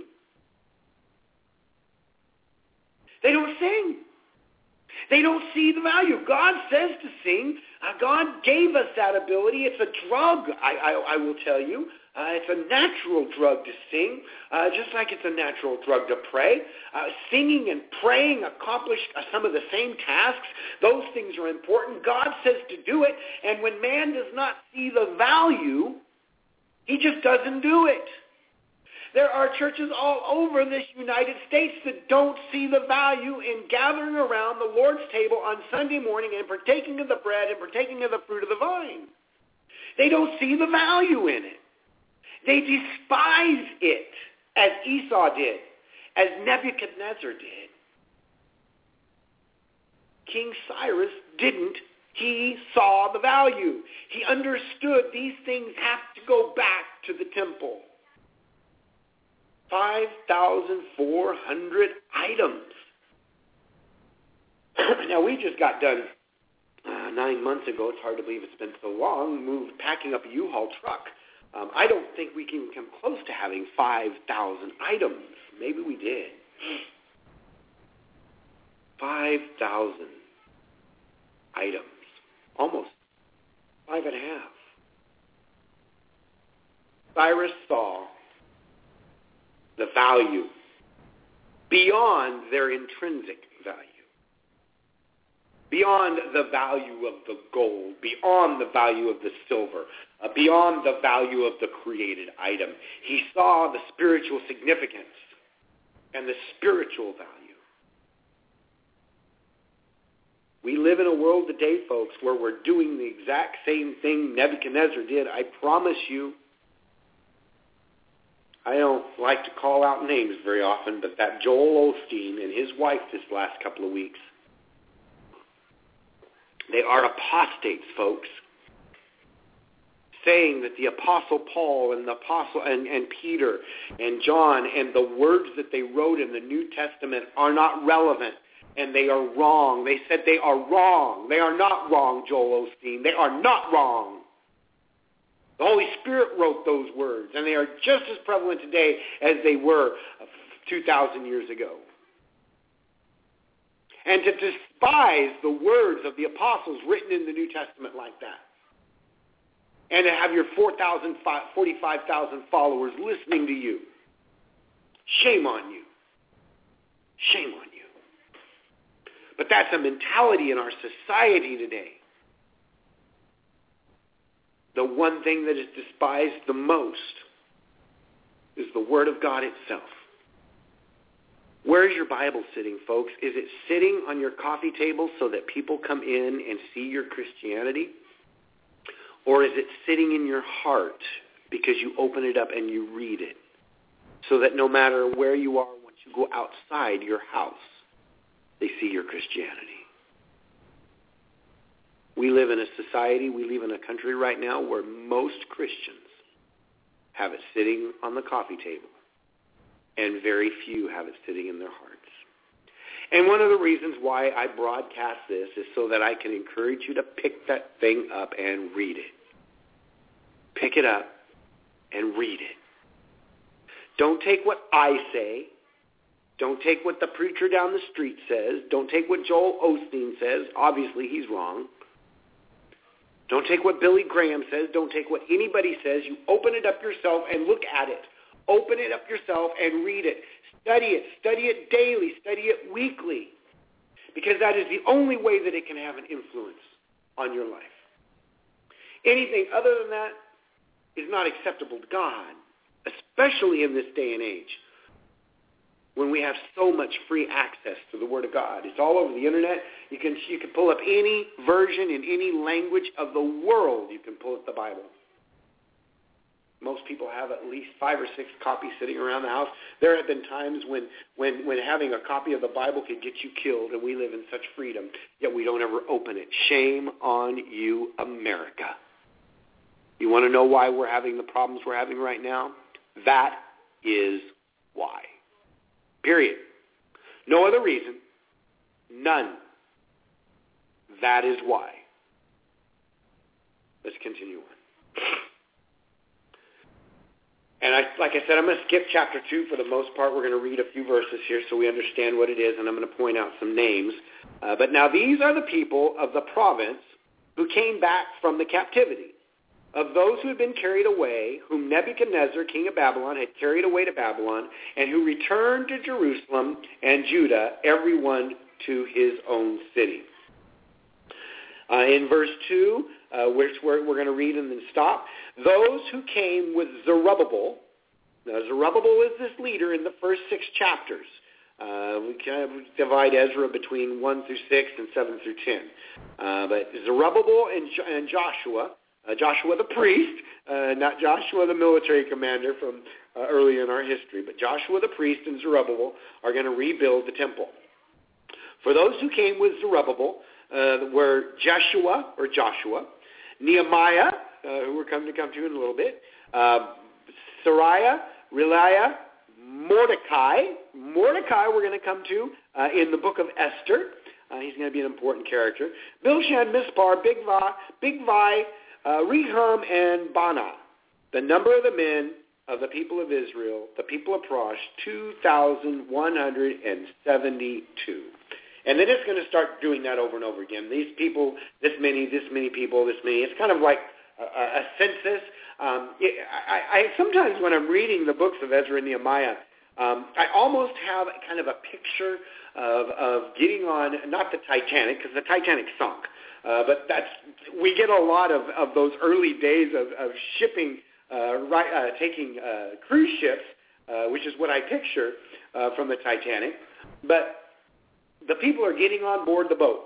They don't sing. They don't see the value. God says to sing. Uh, God gave us that ability. It's a drug, I, I, I will tell you. Uh, it's a natural drug to sing, uh, just like it's a natural drug to pray. Uh, singing and praying accomplish uh, some of the same tasks. Those things are important. God says to do it, and when man does not see the value, he just doesn't do it. There are churches all over this United States that don't see the value in gathering around the Lord's table on Sunday morning and partaking of the bread and partaking of the fruit of the vine. They don't see the value in it. They despise it, as Esau did, as Nebuchadnezzar did. King Cyrus didn't. He saw the value. He understood these things have to go back to the temple. five thousand four hundred items. Now, we just got done uh, nine months ago. It's hard to believe it's been so long. Moved, packing up a U-Haul truck. Um, I don't think we can come close to having five thousand items. Maybe we did. five thousand items. Almost five and a half. Cyrus saw the value beyond their intrinsic value. Beyond the value of the gold, beyond the value of the silver, uh, beyond the value of the created item. He saw the spiritual significance and the spiritual value. We live in a world today, folks, where we're doing the exact same thing Nebuchadnezzar did. I promise you. I don't like to call out names very often, but that Joel Osteen and his wife this last couple of weeks, they are apostates, folks, saying that the Apostle Paul and the Apostle and, and Peter and John and the words that they wrote in the New Testament are not relevant and they are wrong. They said they are wrong. They are not wrong, Joel Osteen. They are not wrong. The Holy Spirit wrote those words, and they are just as prevalent today as they were two thousand years ago. And to despise the words of the apostles written in the New Testament like that, and to have your four thousand, forty-five thousand followers listening to you, shame on you. Shame on you. But that's a mentality in our society today. The one thing that is despised the most is the Word of God itself. Where is your Bible sitting, folks? Is it sitting on your coffee table so that people come in and see your Christianity? Or is it sitting in your heart because you open it up and you read it so that no matter where you are, once you go outside your house, they see your Christianity? We live in a society, we live in a country right now where most Christians have it sitting on the coffee table, and very few have it sitting in their hearts. And one of the reasons why I broadcast this is so that I can encourage you to pick that thing up and read it. Pick it up and read it. Don't take what I say. Don't take what the preacher down the street says. Don't take what Joel Osteen says. Obviously, he's wrong. Don't take what Billy Graham says. Don't take what anybody says. You open it up yourself and look at it. Open it up yourself and read it. Study it. Study it daily. Study it weekly. because that is the only way that it can have an influence on your life. Anything other than that is not acceptable to God, especially in this day and age when we have so much free access to the Word of God. It's all over the internet. You can you can pull up any version in any language of the world. You can pull up the Bible. Most people have at least five or six copies sitting around the house. There have been times when, when, when having a copy of the Bible could get you killed, and we live in such freedom, yet we don't ever open it. Shame on you, America. You want to know why we're having the problems we're having right now? That is why. Period. No other reason. None. That is why. Let's continue on. And I, like I said, I'm going to skip chapter two for the most part. We're going to read a few verses here so we understand what it is, and I'm going to point out some names. Uh, but now these are the people of the province who came back from the captivity, of those who had been carried away, whom Nebuchadnezzar, king of Babylon, had carried away to Babylon, and who returned to Jerusalem and Judah, everyone to his own city. Uh, in verse two, uh, which we're, we're going to read and then stop, those who came with Zerubbabel. Now, Zerubbabel is this leader in the first six chapters. Uh, we kind of divide Ezra between one through six and seven through ten. Uh, but Zerubbabel and, jo- and Joshua, uh, Joshua the priest, uh, not Joshua the military commander from uh, early in our history, but Joshua the priest and Zerubbabel are going to rebuild the temple. For those who came with Zerubbabel uh, were Joshua or Joshua, Nehemiah, uh, who we're coming to come to in a little bit, uh, Sariah, Reliah, Mordecai. Mordecai we're going to come to uh, in the book of Esther. Uh, he's going to be an important character. Bilshan, Mispar, Bigvai, Bigvai, uh, Rehum, and Bana. The number of the men of the people of Israel, the people of Parosh, two thousand one hundred seventy-two. And then it's going to start doing that over and over again. These people, this many, this many people, this many. It's kind of like a, a census. Um, it, I, I sometimes when I'm reading the books of Ezra and Nehemiah, um, I almost have kind of a picture of, of getting on, not the Titanic, because the Titanic sunk, uh, but that's we get a lot of, of those early days of, of shipping, uh, right, uh, taking uh, cruise ships, uh, which is what I picture uh, from the Titanic. But the people are getting on board the boat.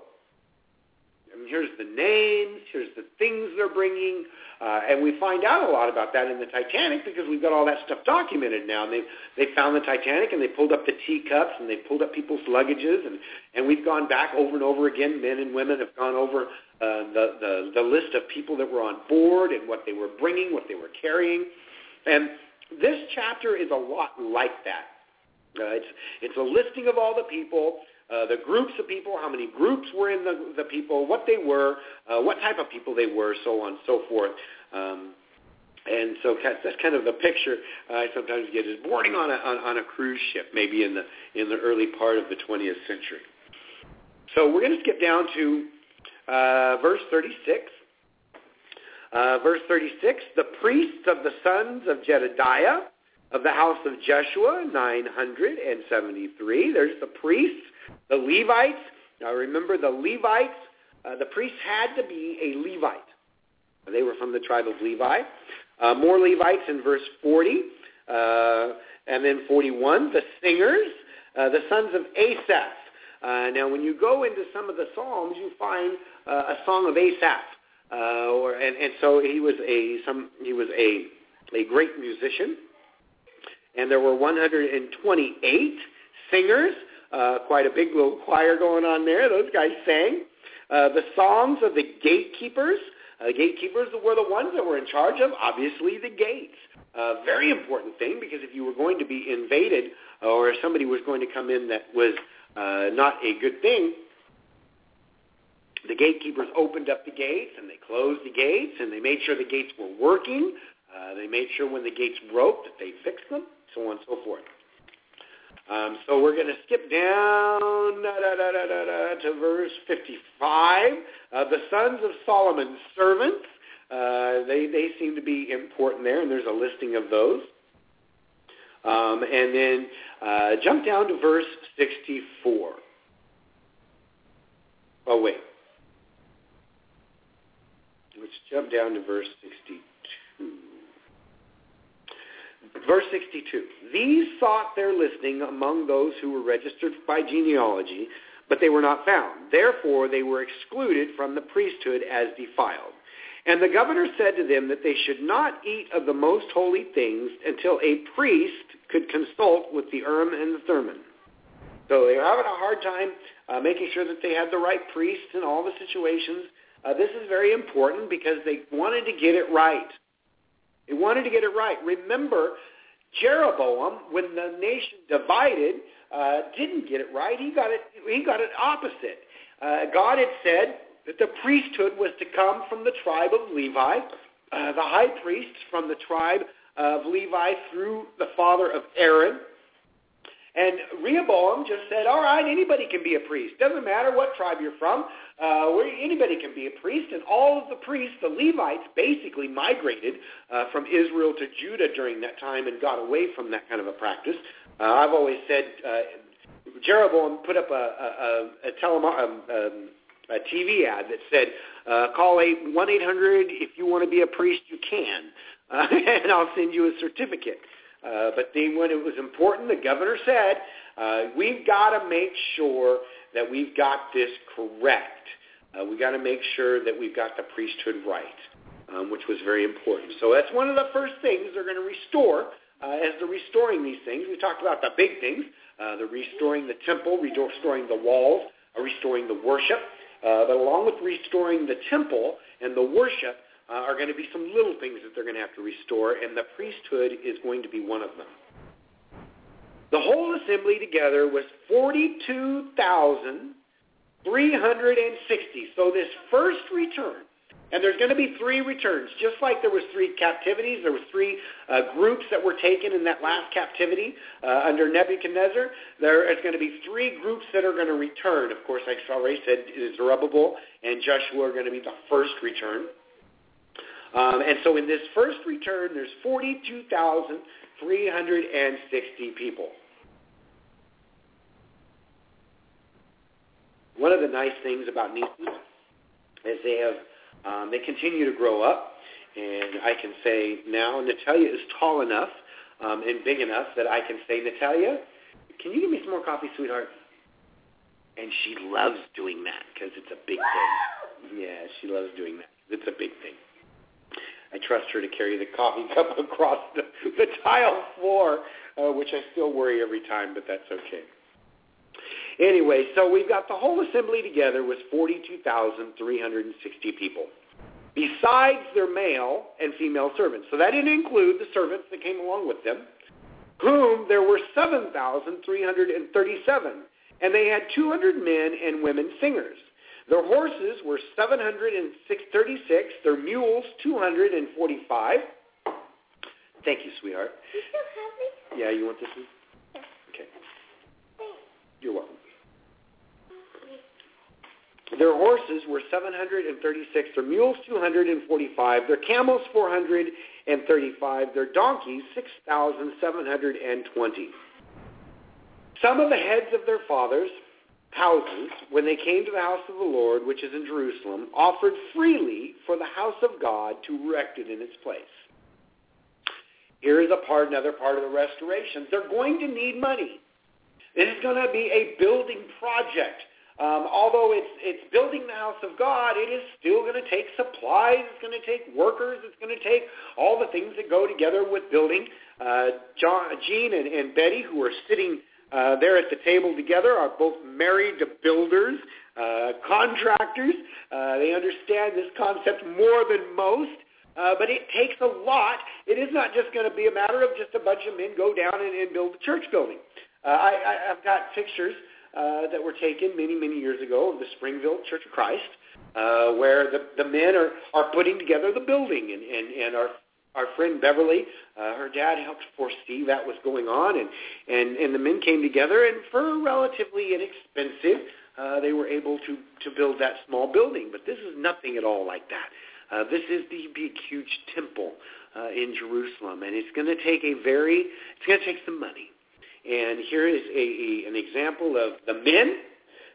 I mean, here's the names, here's the things they're bringing, uh, and we find out a lot about that in the Titanic because we've got all that stuff documented now. And they they found the Titanic and they pulled up the teacups and they pulled up people's luggages, and, and we've gone back over and over again. Men and women have gone over uh, the, the the list of people that were on board and what they were bringing, what they were carrying, and this chapter is a lot like that. Uh, it's it's a listing of all the people. Uh, the groups of people, how many groups were in the, the people, what they were, uh, what type of people they were, so on and so forth. Um, and so that's kind of the picture I sometimes get is boarding on a, on, on a cruise ship, maybe in the in the early part of the twentieth century. So we're going to skip down to uh, verse thirty-six. Uh, verse thirty-six, the priests of the sons of Jedediah of the house of Jeshua, nine hundred seventy-three. There's the priests. The Levites, now remember the Levites, uh, the priests had to be a Levite. They were from the tribe of Levi. Uh, more Levites in verse forty, uh, and then forty-one, the singers, uh, the sons of Asaph. Uh, now when you go into some of the Psalms, you find uh, a song of Asaph. Uh, or, and, and so he was a some he was a, a great musician. And there were one hundred twenty-eight singers. Uh, quite a big little choir going on there. Those guys sang. Uh, the songs of the gatekeepers. Uh, gatekeepers were the ones that were in charge of, obviously, the gates. Uh, very important thing, because if you were going to be invaded or if somebody was going to come in that was uh, not a good thing, the gatekeepers opened up the gates and they closed the gates and they made sure the gates were working. Uh, they made sure when the gates broke that they fixed them, so on and so forth. Um, so we're going to skip down da, da, da, da, da, to verse fifty-five. Uh, the sons of Solomon's servants, uh, they, they seem to be important there, and there's a listing of those. Um, and then uh, jump down to verse sixty-four. Oh, wait. Let's jump down to verse sixty-two. Verse sixty-two. These sought their listening among those who were registered by genealogy, but they were not found. Therefore, they were excluded from the priesthood as defiled. And the governor said to them that they should not eat of the most holy things until a priest could consult with the Urim and the Thummim. So they were having a hard time uh, making sure that they had the right priest in all the situations. Uh, this is very important because they wanted to get it right. They wanted to get it right. Remember, Jeroboam, when the nation divided, uh, didn't get it right. He got it. He got it opposite. Uh, God had said that the priesthood was to come from the tribe of Levi, uh, the high priests from the tribe of Levi through the father of Aaron. And Rehoboam just said, all right, anybody can be a priest. Doesn't matter what tribe you're from. Uh, anybody can be a priest. And all of the priests, the Levites, basically migrated uh, from Israel to Judah during that time and got away from that kind of a practice. Uh, I've always said uh, Jeroboam put up a, a, a, tele- um, um, a T V ad that said, uh, call one eight hundred if you want to be a priest, you can, uh, and I'll send you a certificate. Uh, but they, when it was important, the governor said, uh, we've got to make sure that we've got this correct. Uh, we've got to make sure that we've got the priesthood right, um, which was very important. So that's one of the first things they're going to restore uh, as they're restoring these things. We talked about the big things, uh, the restoring the temple, restoring the walls, uh, restoring the worship. Uh, but along with restoring the temple and the worship, Uh, are going to be some little things that they're going to have to restore, and the priesthood is going to be one of them. The whole assembly together was forty-two thousand three hundred sixty. So this first return, and there's going to be three returns, just like there was three captivities, there was three uh, groups that were taken in that last captivity uh, under Nebuchadnezzar. There is going to be three groups that are going to return. Of course, I already said Zerubbabel and Joshua are going to be the first return. Um, and so in this first return, there's forty-two thousand three hundred sixty people. One of the nice things about Nisan is they have um, they continue to grow up, and I can say now Natalia is tall enough um, and big enough that I can say, Natalia, can you give me some more coffee, sweetheart? And she loves doing that because it's a big thing. Yeah, she loves doing that. It's a big thing. I trust her to carry the coffee cup across the, the tile floor, uh, which I still worry every time, but that's okay. Anyway, so we've got the whole assembly together was forty-two thousand three hundred sixty people, besides their male and female servants. So that didn't include the servants that came along with them, whom there were seven thousand three hundred thirty-seven, and they had two hundred men and women singers. Their horses were seven hundred thirty-six, their mules two hundred forty-five. Thank you, sweetheart. You still have me? Yeah, you want this one? Yeah. Okay. You're welcome. Their horses were seven hundred thirty-six, their mules two hundred forty-five, their camels four hundred thirty-five, their donkeys six thousand seven hundred twenty. Some of the heads of their fathers' houses, when they came to the house of the Lord, which is in Jerusalem, offered freely for the house of God to erect it in its place. Here is a part, another part of the restoration. They're going to need money. This is going to be a building project. Um, although it's it's building the house of God, it is still going to take supplies. It's going to take workers. It's going to take all the things that go together with building. Uh, John, Jean and, and Betty, who are sitting uh, there at the table together, are both married to builders, uh, contractors. Uh, they understand this concept more than most. Uh, but it takes a lot. It is not just going to be a matter of just a bunch of men go down and, and build a church building. Uh, I, I, I've got pictures uh, that were taken many, many years ago of the Springville Church of Christ, uh, where the, the men are, are putting together the building. And, and, and our our friend Beverly, uh, her dad helped foresee that was going on. And, and, and the men came together, and for relatively inexpensive, uh, they were able to, to build that small building. But this is nothing at all like that. Uh, this is the big, huge temple uh, in Jerusalem, and it's going to take a very, it's going to take some money. And here is a, a, an example of the men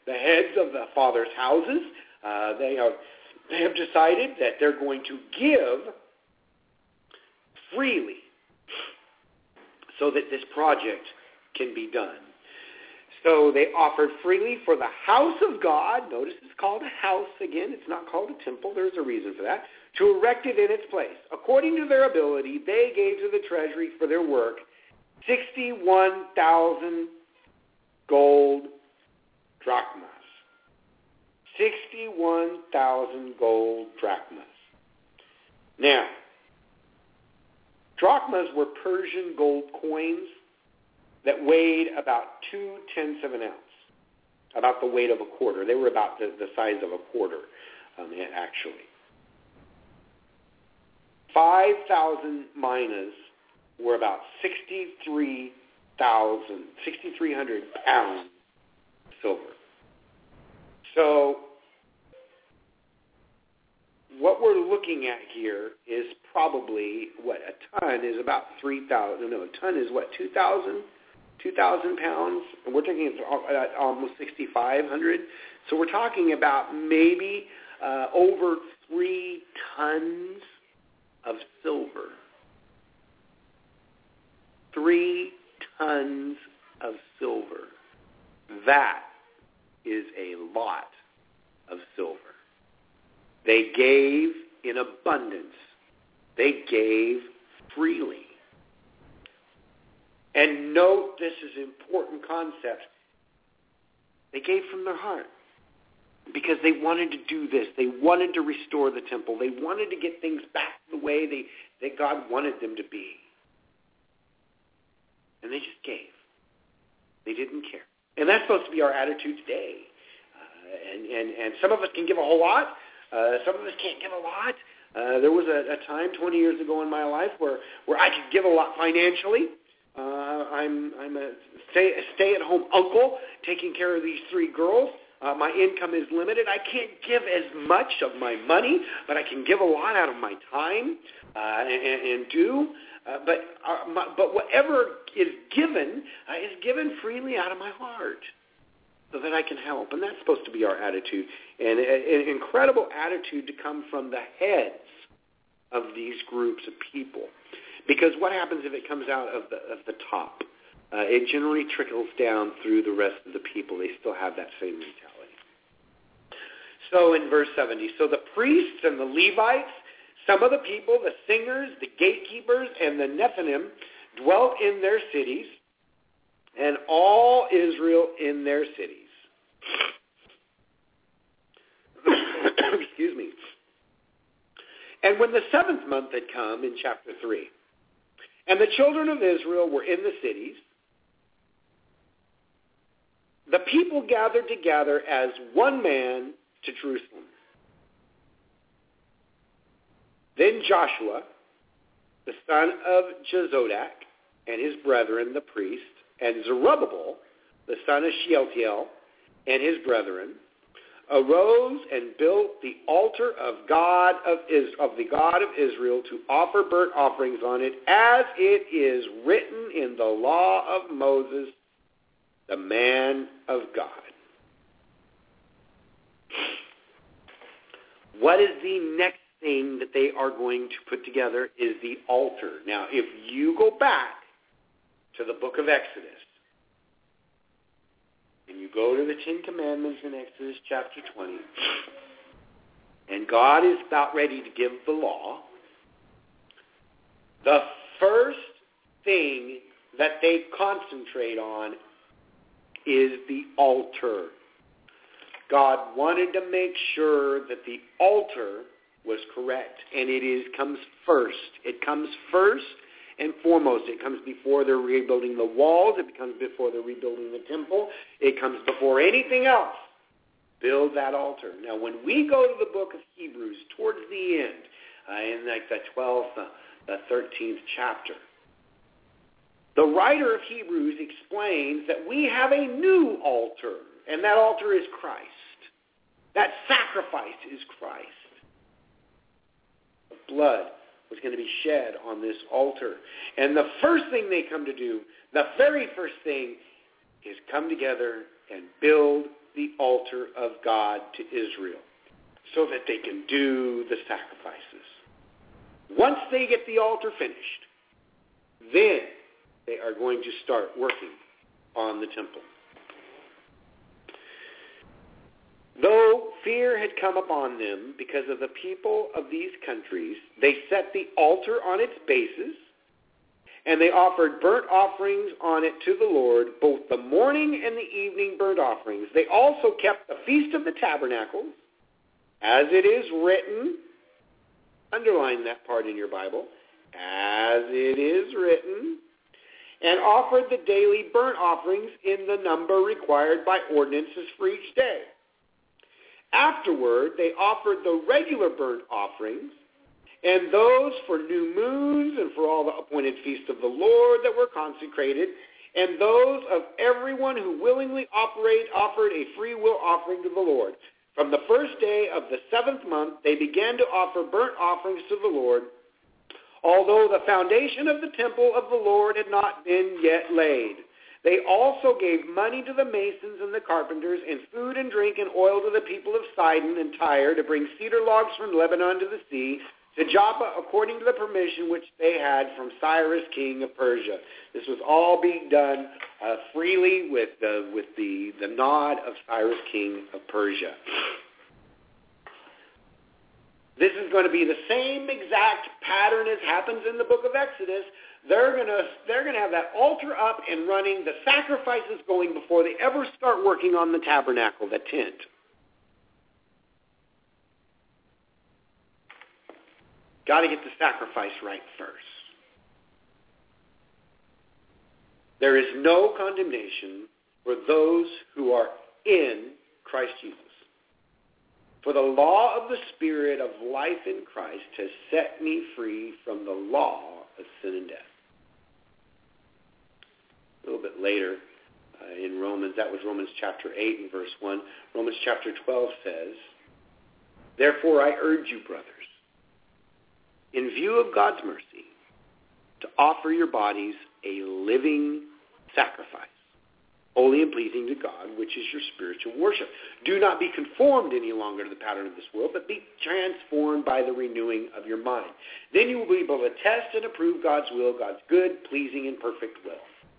the heads of the fathers' houses, uh, they have they have decided that they're going to give freely so that this project can be done. So they offered freely for the house of God. Notice it's called a house again. It's not called a temple. There's a reason for that. To erect it in its place. According to their ability, they gave to the treasury for their work sixty-one thousand gold drachmas. sixty-one thousand gold drachmas. Now, drachmas were Persian gold coins that weighed about two-tenths of an ounce, about the weight of a quarter. They were about the, the size of a quarter, um, actually. five thousand minas were about sixty-three thousand, sixty-three hundred pounds of silver. So what we're looking at here is probably, what, a ton is about three thousand, no, a ton is what, two thousand? two thousand pounds, and we're talking about almost sixty-five hundred. So we're talking about maybe uh, over three tons of silver. Three tons of silver. That is a lot of silver. They gave in abundance. They gave freely. And note, this is an important concept. They gave from their heart because they wanted to do this. They wanted to restore the temple. They wanted to get things back the way they, that God wanted them to be. And they just gave. They didn't care. And that's supposed to be our attitude today. Uh, and, and, and some of us can give a whole lot. Uh, some of us can't give a lot. Uh, there was a, a time twenty years ago in my life where, where I could give a lot financially. Uh, I'm I'm a stay, stay-at-home uncle taking care of these three girls. Uh, my income is limited. I can't give as much of my money, but I can give a lot out of my time uh, and, and do. Uh, but uh, my, but whatever is given uh, is given freely out of my heart, so that I can help. And that's supposed to be our attitude, and an incredible attitude to come from the heads of these groups of people. Because what happens if it comes out of the, of the top? Uh, it generally trickles down through the rest of the people. They still have that same mentality. So in verse seventy, so the priests and the Levites, some of the people, the singers, the gatekeepers, and the Nethinim dwelt in their cities, and all Israel in their cities. Excuse me. And when the seventh month had come in chapter three, and the children of Israel were in the cities, the people gathered together as one man to Jerusalem. Then Joshua, the son of Jehozadak, and his brethren, the priests, and Zerubbabel, the son of Shealtiel, and his brethren, arose and built the altar of God of Is of the God of Israel to offer burnt offerings on it, as it is written in the law of Moses, the man of God. What is the next thing that they are going to put together is the altar. Now, if you go back to the book of Exodus, and you go to the Ten Commandments in Exodus chapter twenty, and God is about ready to give the law, the first thing that they concentrate on is the altar. God wanted to make sure that the altar was correct, and it is comes first. It comes first and foremost. It comes before they're rebuilding the walls. It comes before they're rebuilding the temple. It comes before anything else. Build that altar. Now, when we go to the book of Hebrews, towards the end, uh, in like the twelfth, uh, the thirteenth chapter, the writer of Hebrews explains that we have a new altar, and that altar is Christ. That sacrifice is Christ. The blood was going to be shed on this altar. And the first thing they come to do, the very first thing, is come together and build the altar of God to Israel so that they can do the sacrifices. Once they get the altar finished, then they are going to start working on the temple. Though fear had come upon them because of the people of these countries, they set the altar on its bases, and they offered burnt offerings on it to the Lord, both the morning and the evening burnt offerings. They also kept the Feast of the Tabernacles, as it is written. Underline that part in your Bible. As it is written. And offered the daily burnt offerings in the number required by ordinances for each day. Afterward, they offered the regular burnt offerings, and those for new moons and for all the appointed feasts of the Lord that were consecrated, and those of everyone who willingly operate, offered a free will offering to the Lord. From the first day of the seventh month, they began to offer burnt offerings to the Lord, although the foundation of the temple of the Lord had not been yet laid. They also gave money to the masons and the carpenters, and food and drink and oil to the people of Sidon and Tyre to bring cedar logs from Lebanon to the sea, to Joppa, according to the permission which they had from Cyrus, king of Persia. This was all being done uh, freely with, the, with the, the nod of Cyrus, king of Persia. This is going to be the same exact pattern as happens in the book of Exodus. They're going to they're going to have that altar up and running, the sacrifices going before they ever start working on the tabernacle, the tent. Got to get the sacrifice right first. There is no condemnation for those who are in Christ Jesus. For the law of the Spirit of life in Christ has set me free from the law of sin and death. A little bit later uh, in Romans, that was Romans chapter eight and verse one. Romans chapter twelve says, therefore I urge you, brothers, in view of God's mercy, to offer your bodies a living sacrifice, holy and pleasing to God, which is your spiritual worship. Do not be conformed any longer to the pattern of this world, but be transformed by the renewing of your mind. Then you will be able to test and approve God's will, God's good, pleasing, and perfect will.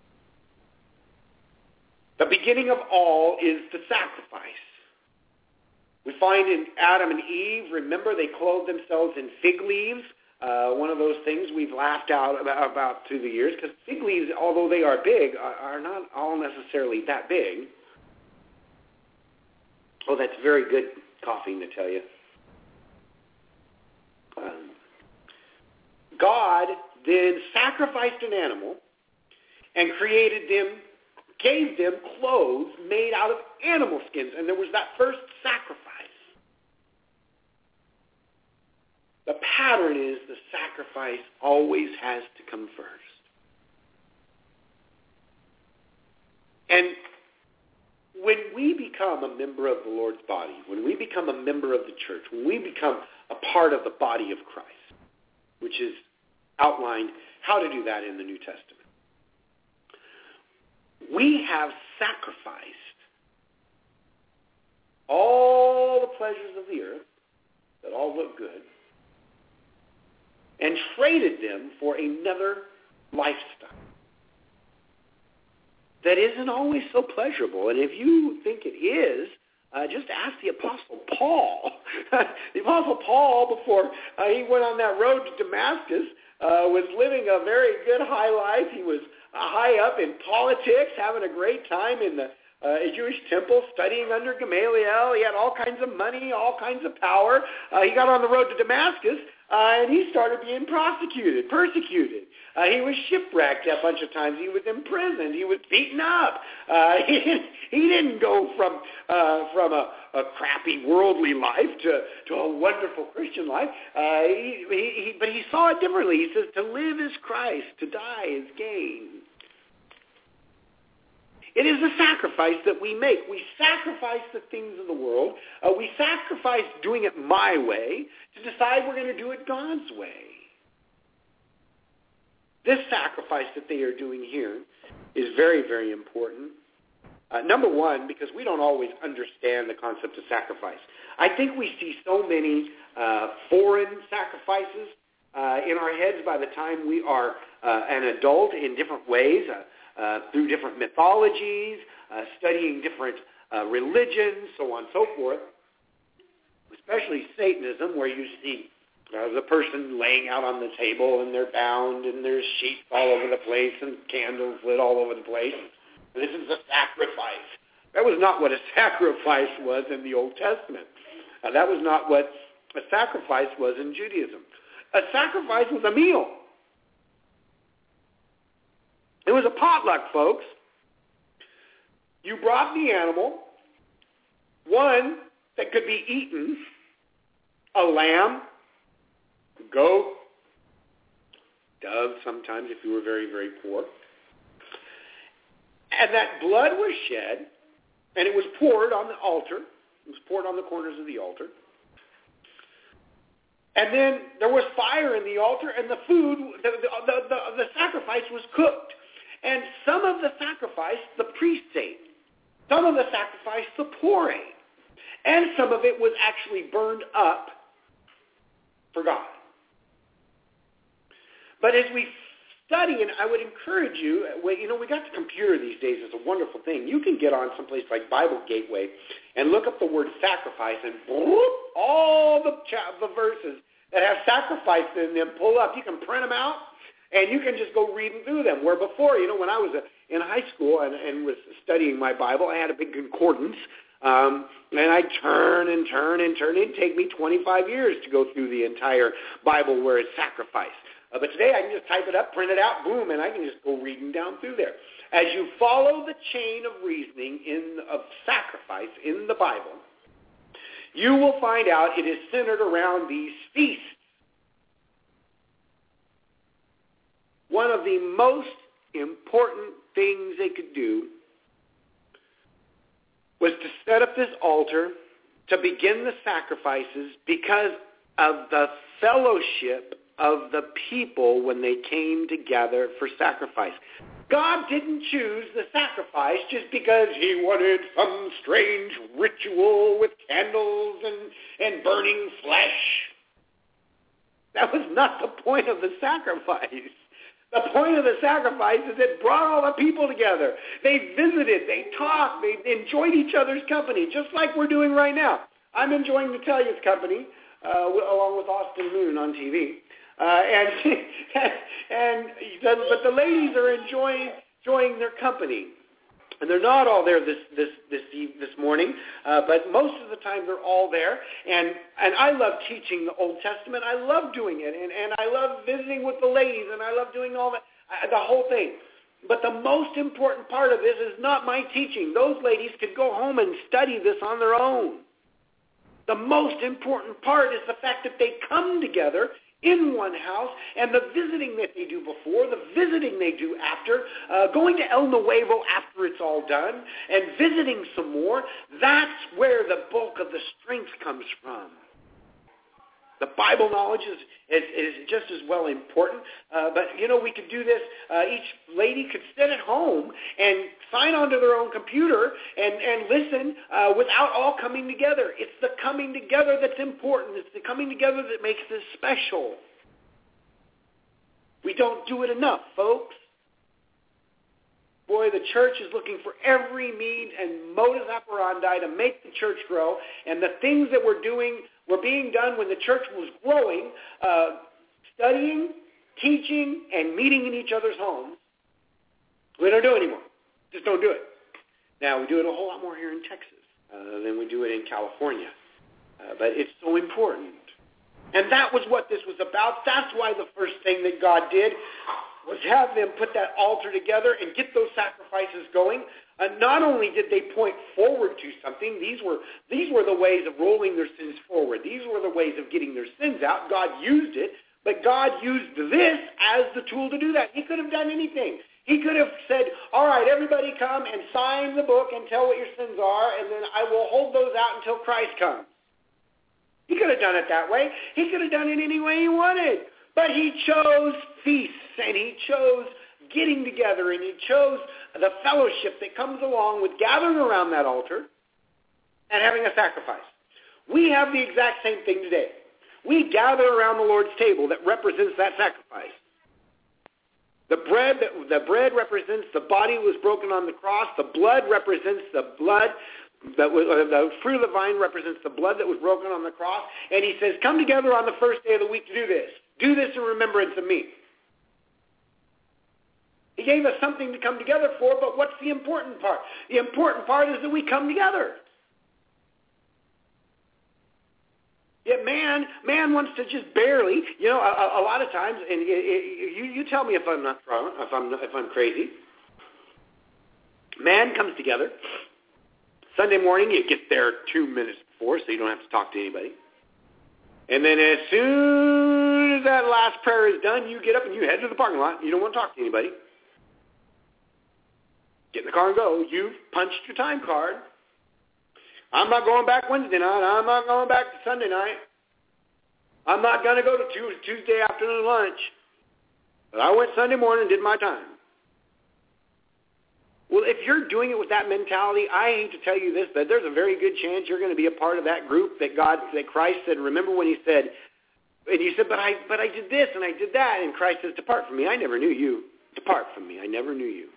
The beginning of all is the sacrifice. We find in Adam and Eve, remember, they clothed themselves in fig leaves. Uh, one of those things we've laughed out about, about through the years, because fig leaves, although they are big, are, are not all necessarily that big. Oh, that's very good coughing, to tell you. Um, God then sacrificed an animal and created them, gave them clothes made out of animal skins, and there was that first sacrifice. The pattern is the sacrifice always has to come first. And when we become a member of the Lord's body, when we become a member of the church, when we become a part of the body of Christ, which is outlined how to do that in the New Testament, we have sacrificed all the pleasures of the earth that all look good, and traded them for another lifestyle that isn't always so pleasurable. And if you think it is, uh, just ask the Apostle Paul. The Apostle Paul, before uh, he went on that road to Damascus, uh, was living a very good high life. He was uh, high up in politics, having a great time in the Uh, a Jewish temple, studying under Gamaliel. He had all kinds of money, all kinds of power. Uh, he got on the road to Damascus, uh, and he started being prosecuted, persecuted. Uh, he was shipwrecked a bunch of times. He was imprisoned. He was beaten up. Uh, he, didn't, he didn't go from uh, from a, a crappy worldly life to, to a wonderful Christian life. Uh, he, he, he, but he saw it differently. He says, to live is Christ, to die is gain. It is a sacrifice that we make. We sacrifice the things of the world. Uh, we sacrifice doing it my way to decide we're going to do it God's way. This sacrifice that they are doing here is very, very important. Uh, number one, because we don't always understand the concept of sacrifice. I think we see so many uh, foreign sacrifices uh, in our heads by the time we are uh, an adult in different ways, uh, uh, through different mythologies, uh, studying different uh, religions, so on and so forth, especially Satanism, where you see uh, the person laying out on the table and they're bound and there's sheets all over the place and candles lit all over the place. This is a sacrifice. That was not what a sacrifice was in the Old Testament. Uh, that was not what a sacrifice was in Judaism. A sacrifice was a meal. It was a potluck, folks. You brought the animal, one that could be eaten, a lamb, a goat, dove sometimes if you were very, very poor. And that blood was shed, and it was poured on the altar. It was poured on the corners of the altar. And then there was fire in the altar, and the food, the, the, the, the sacrifice was cooked. And some of the sacrifice, the priest ate. Some of the sacrifice, the poor ate. And some of it was actually burned up for God. But as we study, and I would encourage you, you know, we got the computer these days. It's a wonderful thing. You can get on someplace like Bible Gateway and look up the word sacrifice, and whoop, all the, cha- the verses that have sacrifice in them pull up. You can print them out, and you can just go reading through them. Where before, you know, when I was in high school and, and was studying my Bible, I had a big concordance, um, and I'd turn and turn and turn. It'd take me twenty-five years to go through the entire Bible where it's sacrifice. Uh, but today I can just type it up, print it out, boom, and I can just go reading down through there. As you follow the chain of reasoning in, of sacrifice in the Bible, you will find out it is centered around these feasts. One of the most important things they could do was to set up this altar to begin the sacrifices because of the fellowship of the people when they came together for sacrifice. God didn't choose the sacrifice just because he wanted some strange ritual with candles and, and burning flesh. That was not the point of the sacrifice. The point of the sacrifice is it brought all the people together. They visited, they talked, they enjoyed each other's company, just like we're doing right now. I'm enjoying Natalia's company, uh, along with Austin Moon on T V. Uh, and and but the ladies are enjoying enjoying their company, and they're not all there this this this this morning. Uh, but most of the time they're all there. And and I love teaching the Old Testament. I love doing it, and and I love visiting with the ladies, and I love doing all that, uh, the whole thing. But the most important part of this is not my teaching. Those ladies could go home and study this on their own. The most important part is the fact that they come together in one house, and the visiting that they do before, the visiting they do after, uh, going to El Nuevo after it's all done, and visiting some more, that's where the bulk of the strength comes from. The Bible knowledge is, is, is just as well important, uh, but, you know, we could do this. Uh, each lady could sit at home and sign onto their own computer and, and listen uh, without all coming together. It's the coming together that's important. It's the coming together that makes this special. We don't do it enough, folks. Boy, the church is looking for every means and modus operandi to make the church grow, and the things that we're doing were being done when the church was growing, uh, studying, teaching, and meeting in each other's homes. We don't do it anymore. Just don't do it. Now, we do it a whole lot more here in Texas uh, than we do it in California. Uh, but it's so important. And that was what this was about. That's why the first thing that God did was have them put that altar together and get those sacrifices going. And not only did they point forward to something, these were these were the ways of rolling their sins forward. These were the ways of getting their sins out. God used it, but God used this as the tool to do that. He could have done anything. He could have said, all right, everybody come and sign the book and tell what your sins are, and then I will hold those out until Christ comes. He could have done it that way. He could have done it any way he wanted. But he chose feasts, and he chose getting together, and he chose the fellowship that comes along with gathering around that altar and having a sacrifice. We have the exact same thing today. We gather around the Lord's table that represents that sacrifice. The bread, the bread represents the body that was broken on the cross. The blood represents the blood. That was, uh, the fruit of the vine represents the blood that was broken on the cross. And he says, come together on the first day of the week to do this. Do this in remembrance of me. He gave us something to come together for, but what's the important part? The important part is that we come together. Yet man, man wants to just barely, you know, a, a lot of times, and it, it, you, you tell me if I'm not wrong, if I'm if I'm crazy. Man comes together. Sunday morning, you get there two minutes before, so you don't have to talk to anybody. And then as soon as that last prayer is done, you get up and you head to the parking lot. You don't want to talk to anybody. Get in the car and go. You've punched your time card. I'm not going back Wednesday night. I'm not going back to Sunday night. I'm not going to go to Tuesday afternoon lunch. But I went Sunday morning and did my time. Well, if you're doing it with that mentality, I hate to tell you this, but there's a very good chance you're going to be a part of that group that God, that Christ said, remember when he said, and you said, but I, but I did this and I did that, and Christ says, depart from me. I never knew you. Depart from me. I never knew you.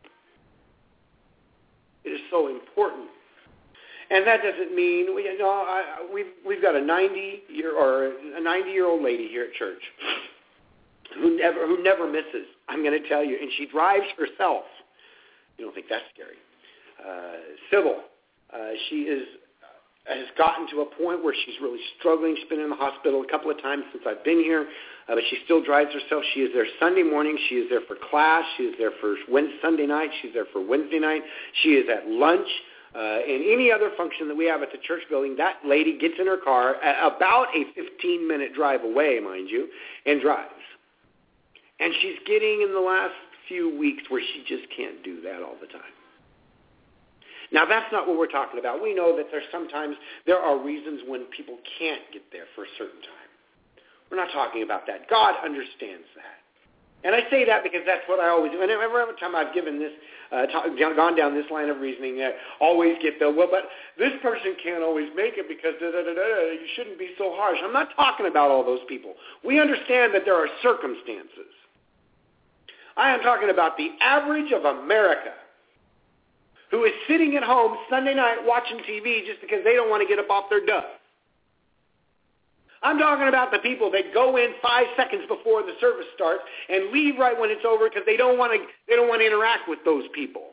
It is so important. And that doesn't mean, you know, I, we've, we've got a ninety-year or a ninety-year-old lady here at church who never, who never misses, I'm going to tell you, and she drives herself. You don't think that's scary. Uh, Sybil, uh, she is has gotten to a point where she's really struggling. She's been in the hospital a couple of times since I've been here, uh, but she still drives herself. She is there Sunday morning. She is there for class. She is there for Wednesday, Sunday night. She's there for Wednesday night. She is at lunch. Uh, and any other function that we have at the church building, that lady gets in her car about a fifteen-minute drive away, mind you, and drives. And she's getting in the last few weeks where she just can't do that all the time. Now, that's not what we're talking about. We know that there's sometimes there are reasons when people can't get there for a certain time. We're not talking about that. God understands that. And I say that because that's what I always do. And every time I've given this, uh, talk, gone down this line of reasoning, I always get the, well, but this person can't always make it because da, da, da, da, you shouldn't be so harsh. I'm not talking about all those people. We understand that there are circumstances. I am talking about the average of America who is sitting at home Sunday night watching T V just because they don't want to get up off their duff. I'm talking about the people that go in five seconds before the service starts and leave right when it's over because they don't want to they don't want to interact with those people.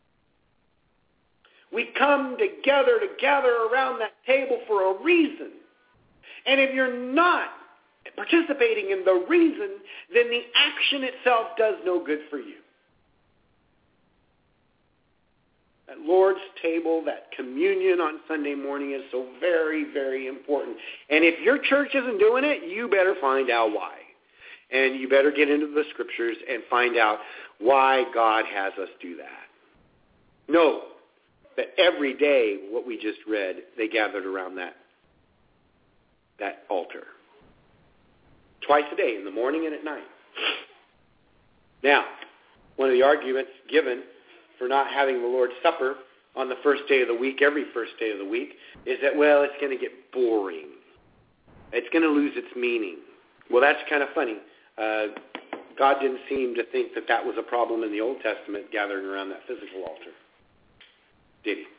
We come together to gather around that table for a reason. And if you're not participating in the reason, then the action itself does no good for you. That Lord's table, that communion on Sunday morning is so very, very important. And if your church isn't doing it, you better find out why. And you better get into the scriptures and find out why God has us do that. Know that every day, what we just read, they gathered around that, that altar. Twice a day, in the morning and at night. Now, one of the arguments given for not having the Lord's Supper on the first day of the week, every first day of the week, is that, well, it's going to get boring. It's going to lose its meaning. Well, that's kind of funny. Uh, God didn't seem to think that that was a problem in the Old Testament, gathering around that physical altar. Did he?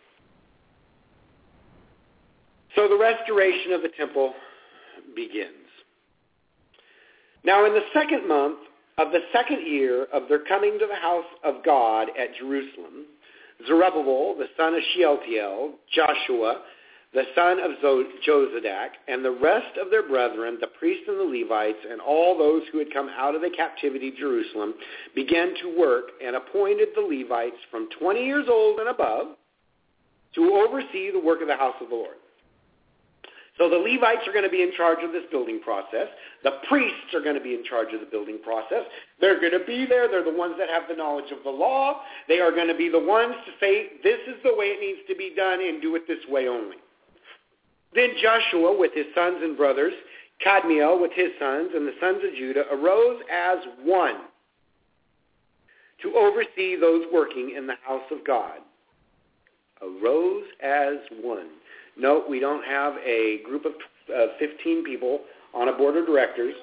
So the restoration of the temple begins. Now, in the second month of the second year of their coming to the house of God at Jerusalem, Zerubbabel, the son of Shealtiel, Joshua, the son of Jozadak, and the rest of their brethren, the priests and the Levites, and all those who had come out of the captivity of Jerusalem, began to work and appointed the Levites from twenty years old and above to oversee the work of the house of the Lord. So the Levites are going to be in charge of this building process. The priests are going to be in charge of the building process. They're going to be there. They're the ones that have the knowledge of the law. They are going to be the ones to say, this is the way it needs to be done and do it this way only. Then Joshua with his sons and brothers, Kadmiel with his sons, and the sons of Judah arose as one to oversee those working in the house of God. Arose as one. Note, we don't have a group of uh, fifteen people on a board of directors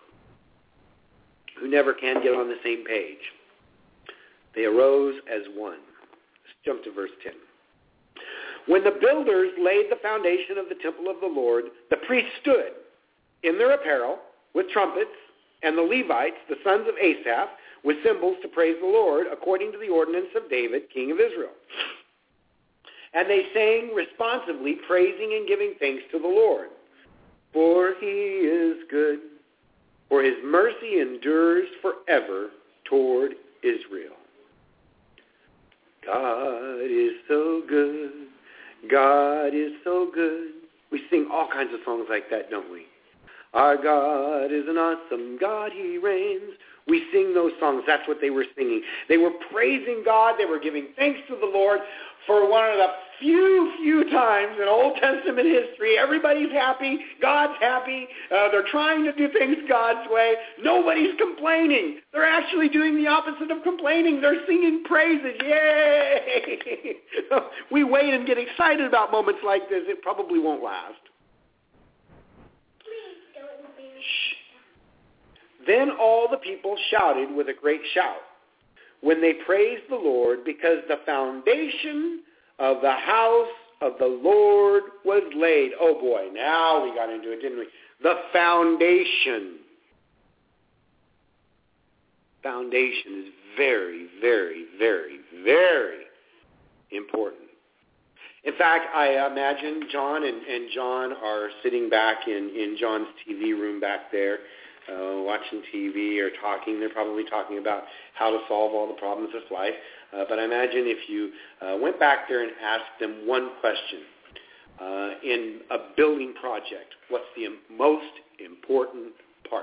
who never can get on the same page. They arose as one. Let's jump to verse ten. When the builders laid the foundation of the temple of the Lord, the priests stood in their apparel with trumpets, and the Levites, the sons of Asaph, with cymbals to praise the Lord, according to the ordinance of David, king of Israel. And they sang responsively, praising and giving thanks to the Lord. For he is good, for his mercy endures forever toward Israel. God is so good. God is so good. We sing all kinds of songs like that, don't we? Our God is an awesome God. He reigns. We sing those songs. That's what they were singing. They were praising God. They were giving thanks to the Lord for one of the few, few times in Old Testament history. Everybody's happy. God's happy. Uh, they're trying to do things God's way. Nobody's complaining. They're actually doing the opposite of complaining. They're singing praises. Yay! We wait and get excited about moments like this. It probably won't last. Then all the people shouted with a great shout when they praised the Lord, because the foundation of the house of the Lord was laid. Oh boy, now we got into it, didn't we? The foundation. Foundation is very, very, very, very important. In fact, I imagine John and, and John are sitting back in, in John's T V room back there, uh, watching T V or talking. They're probably talking about how to solve all the problems of life. Uh, but I imagine if you uh, went back there and asked them one question, uh, in a building project, what's the most important part?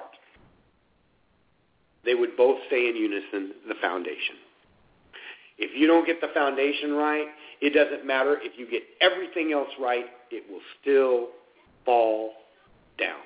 They would both say in unison, the foundation. If you don't get the foundation right, it doesn't matter. If you get everything else right, it will still fall down.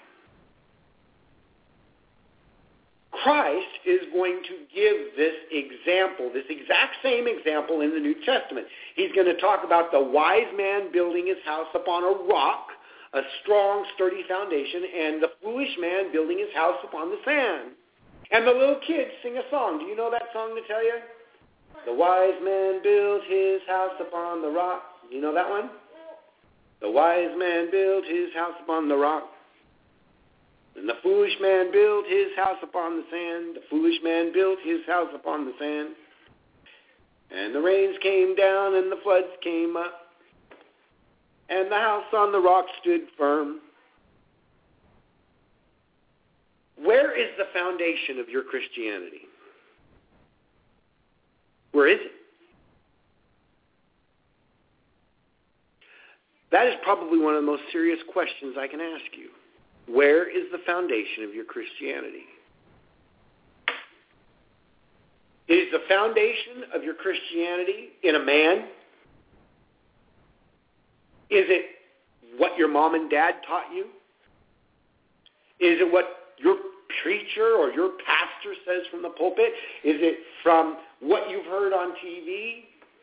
Christ is going to give this example, this exact same example in the New Testament. He's going to talk about the wise man building his house upon a rock, a strong, sturdy foundation, and the foolish man building his house upon the sand. And the little kids sing a song. Do you know that song to tell you? The wise man built his house upon the rock. You know that one? The wise man built his house upon the rock. And the foolish man built his house upon the sand. The foolish man built his house upon the sand. And the rains came down and the floods came up. And the house on the rock stood firm. Where is the foundation of your Christianity? Where is it? That is probably one of the most serious questions I can ask you. Where is the foundation of your Christianity? Is the foundation of your Christianity in a man? Is it what your mom and dad taught you? Is it what your preacher or your pastor says from the pulpit? Is it from what you've heard on T V?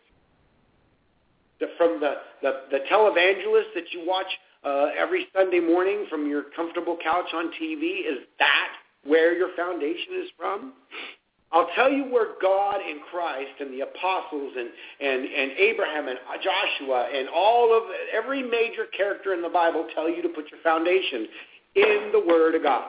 The, from the, the, the televangelist that you watch uh, every Sunday morning from your comfortable couch on T V? Is that where your foundation is from? I'll tell you where God and Christ and the apostles and, and, and Abraham and Joshua and all of every major character in the Bible tell you to put your foundation in the Word of God.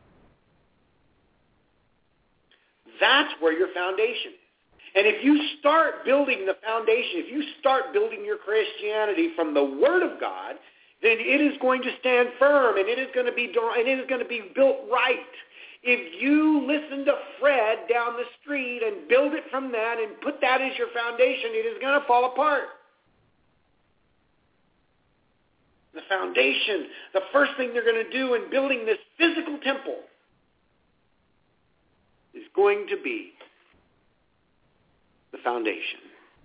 That's where your foundation is. And if you start building the foundation, if you start building your Christianity from the Word of God, then it is going to stand firm and it is going to be and it is going to be built right. If you listen to Fred down the street and build it from that and put that as your foundation, it is going to fall apart. The foundation, the first thing they're going to do in building this physical temple is going to be the foundation.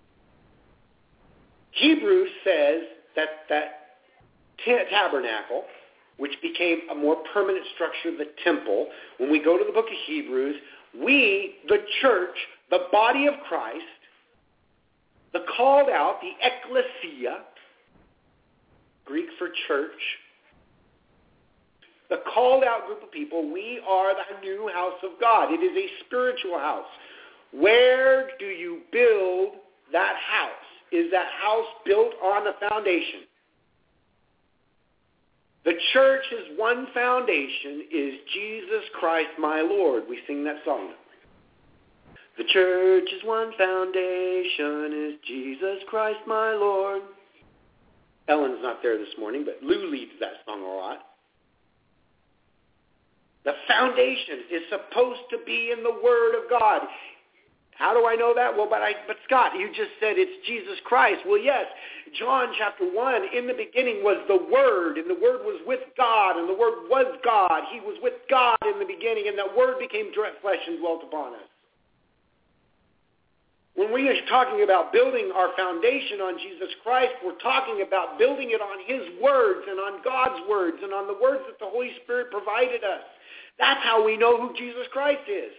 Hebrews says that that t- tabernacle, which became a more permanent structure of the temple, when we go to the book of Hebrews, we, the church, the body of Christ, the called out, the ecclesia, Greek for church, the called out group of people, we are the new house of God. It is a spiritual house. Where do you build that house? Is that house built on a foundation? The church's one foundation is Jesus Christ my Lord. We sing that song. The church's one foundation is Jesus Christ my Lord. Ellen's not there this morning, but Lou leads that song a lot. The foundation is supposed to be in the Word of God. How do I know that? Well, but I, but Scott, you just said it's Jesus Christ. Well, yes, John chapter one, in the beginning was the Word, and the Word was with God, and the Word was God. He was with God in the beginning, and that Word became direct flesh and dwelt upon us. When we are talking about building our foundation on Jesus Christ, we're talking about building it on His words and on God's words and on the words that the Holy Spirit provided us. That's how we know who Jesus Christ is.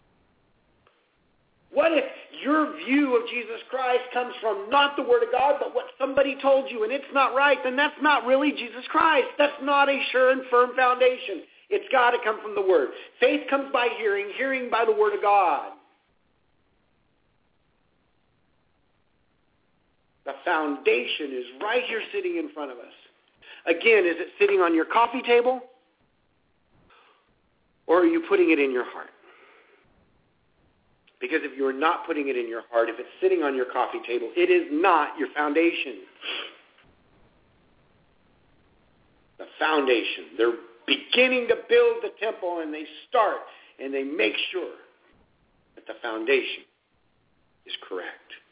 What if your view of Jesus Christ comes from not the Word of God, but what somebody told you, and it's not right? Then that's not really Jesus Christ. That's not a sure and firm foundation. It's got to come from the Word. Faith comes by hearing, hearing by the Word of God. The foundation is right here sitting in front of us. Again, is it sitting on your coffee table? Or are you putting it in your heart? Because if you're not putting it in your heart, if it's sitting on your coffee table, it is not your foundation. The foundation. They're beginning to build the temple, and they start, and they make sure that the foundation is correct.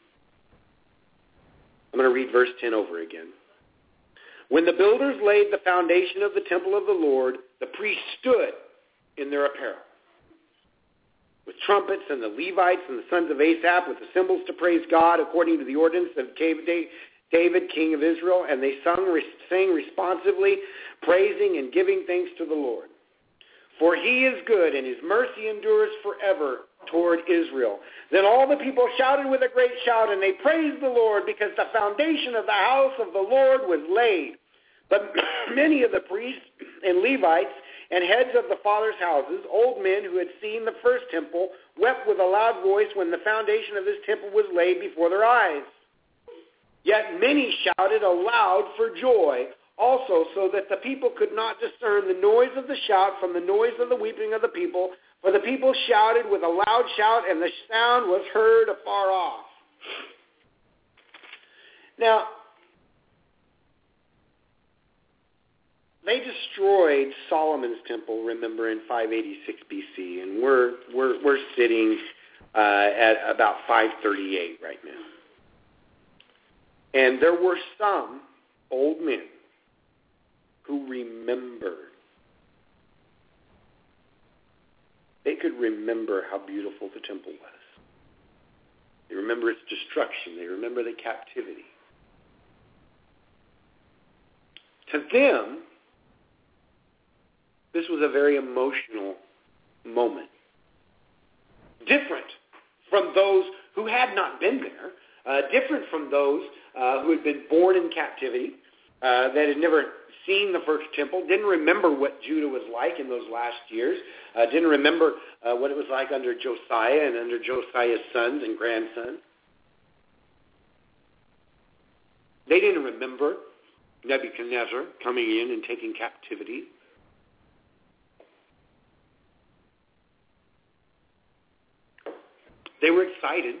I'm going to read verse ten over again. When the builders laid the foundation of the temple of the Lord, the priests stood in their apparel, with trumpets, and the Levites and the sons of Asaph with the cymbals to praise God according to the ordinance of David, king of Israel, and they sung, sang responsively, praising and giving thanks to the Lord. For he is good, and his mercy endures forever toward Israel. Then all the people shouted with a great shout, and they praised the Lord, because the foundation of the house of the Lord was laid. But many of the priests and Levites and heads of the fathers' houses, old men who had seen the first temple, wept with a loud voice when the foundation of this temple was laid before their eyes. Yet many shouted aloud for joy also, so that the people could not discern the noise of the shout from the noise of the weeping of the people. For the people shouted with a loud shout, and the sound was heard afar off. Now, they destroyed Solomon's temple, remember, in five eighty-six B C, and we're we're we're sitting uh, at about five thirty-eight right now. And there were some old men who remembered. They could remember how beautiful the temple was. They remember its destruction. They remember the captivity. To them, this was a very emotional moment. Different from those who had not been there. Uh, different from those uh, who had been born in captivity, uh, that had never seen the first temple, didn't remember what Judah was like in those last years, uh, didn't remember uh, what it was like under Josiah and under Josiah's sons and grandsons. They didn't remember Nebuchadnezzar coming in and taking captivity. They were excited,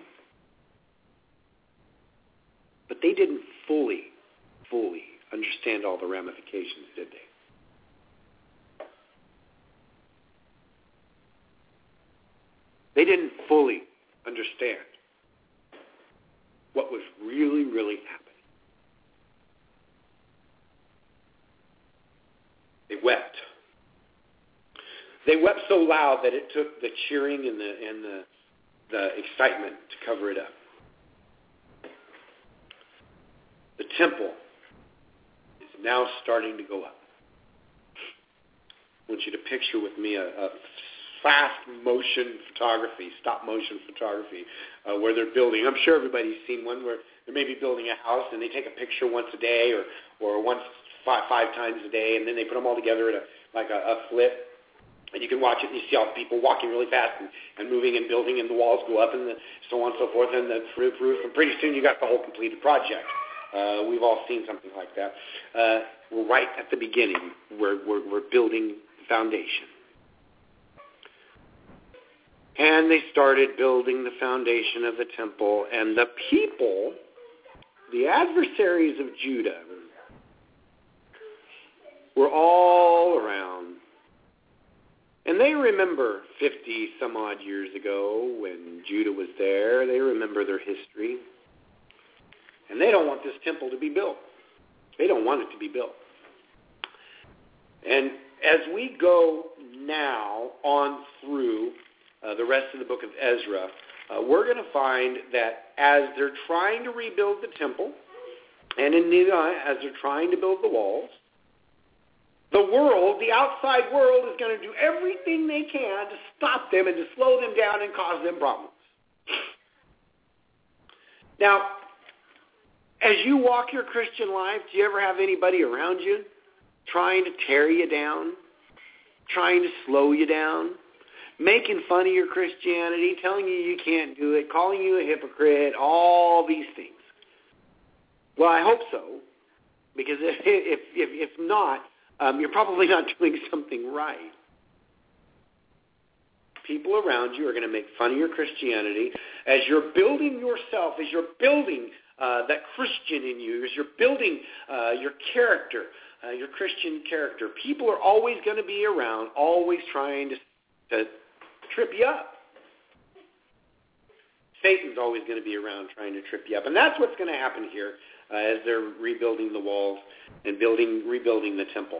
but they didn't fully, fully understand all the ramifications, did they? They didn't fully understand what was really, really happening. They wept. They wept so loud that it took the cheering and the and the, the excitement to cover it up. The temple is now starting to go up. I want you to picture with me a, a fast motion photography, stop motion photography, uh, where they're building. I'm sure everybody's seen one where they may be building a house and they take a picture once a day or, or once five, five times a day, and then they put them all together in a, like a, a flip. And you can watch it and you see all the people walking really fast and, and moving and building, and the walls go up and the, so on and so forth, and the roof, roof, and pretty soon you got the whole completed project. Uh, we've all seen something like that. Uh, we're right at the beginning. We're, we're, we're building the foundation. And they started building the foundation of the temple, and the people, the adversaries of Judah, were all around. And they remember fifty some odd years ago when Judah was there. They remember their history. And they don't want this temple to be built. They don't want it to be built. And as we go now on through uh, the rest of the book of Ezra, uh, we're going to find that as they're trying to rebuild the temple, and in Nehemiah, as they're trying to build the walls, the world, the outside world, is going to do everything they can to stop them and to slow them down and cause them problems. Now, as you walk your Christian life, do you ever have anybody around you trying to tear you down, trying to slow you down, making fun of your Christianity, telling you you can't do it, calling you a hypocrite, all these things? Well, I hope so, because if, if, if, if not, Um, you're probably not doing something right. People around you are going to make fun of your Christianity. As you're building yourself, as you're building uh, that Christian in you, as you're building uh, your character, uh, your Christian character, people are always going to be around, always trying to, to trip you up. Satan's always going to be around trying to trip you up. And that's what's going to happen here. Uh, as they're rebuilding the walls and building, rebuilding the temple.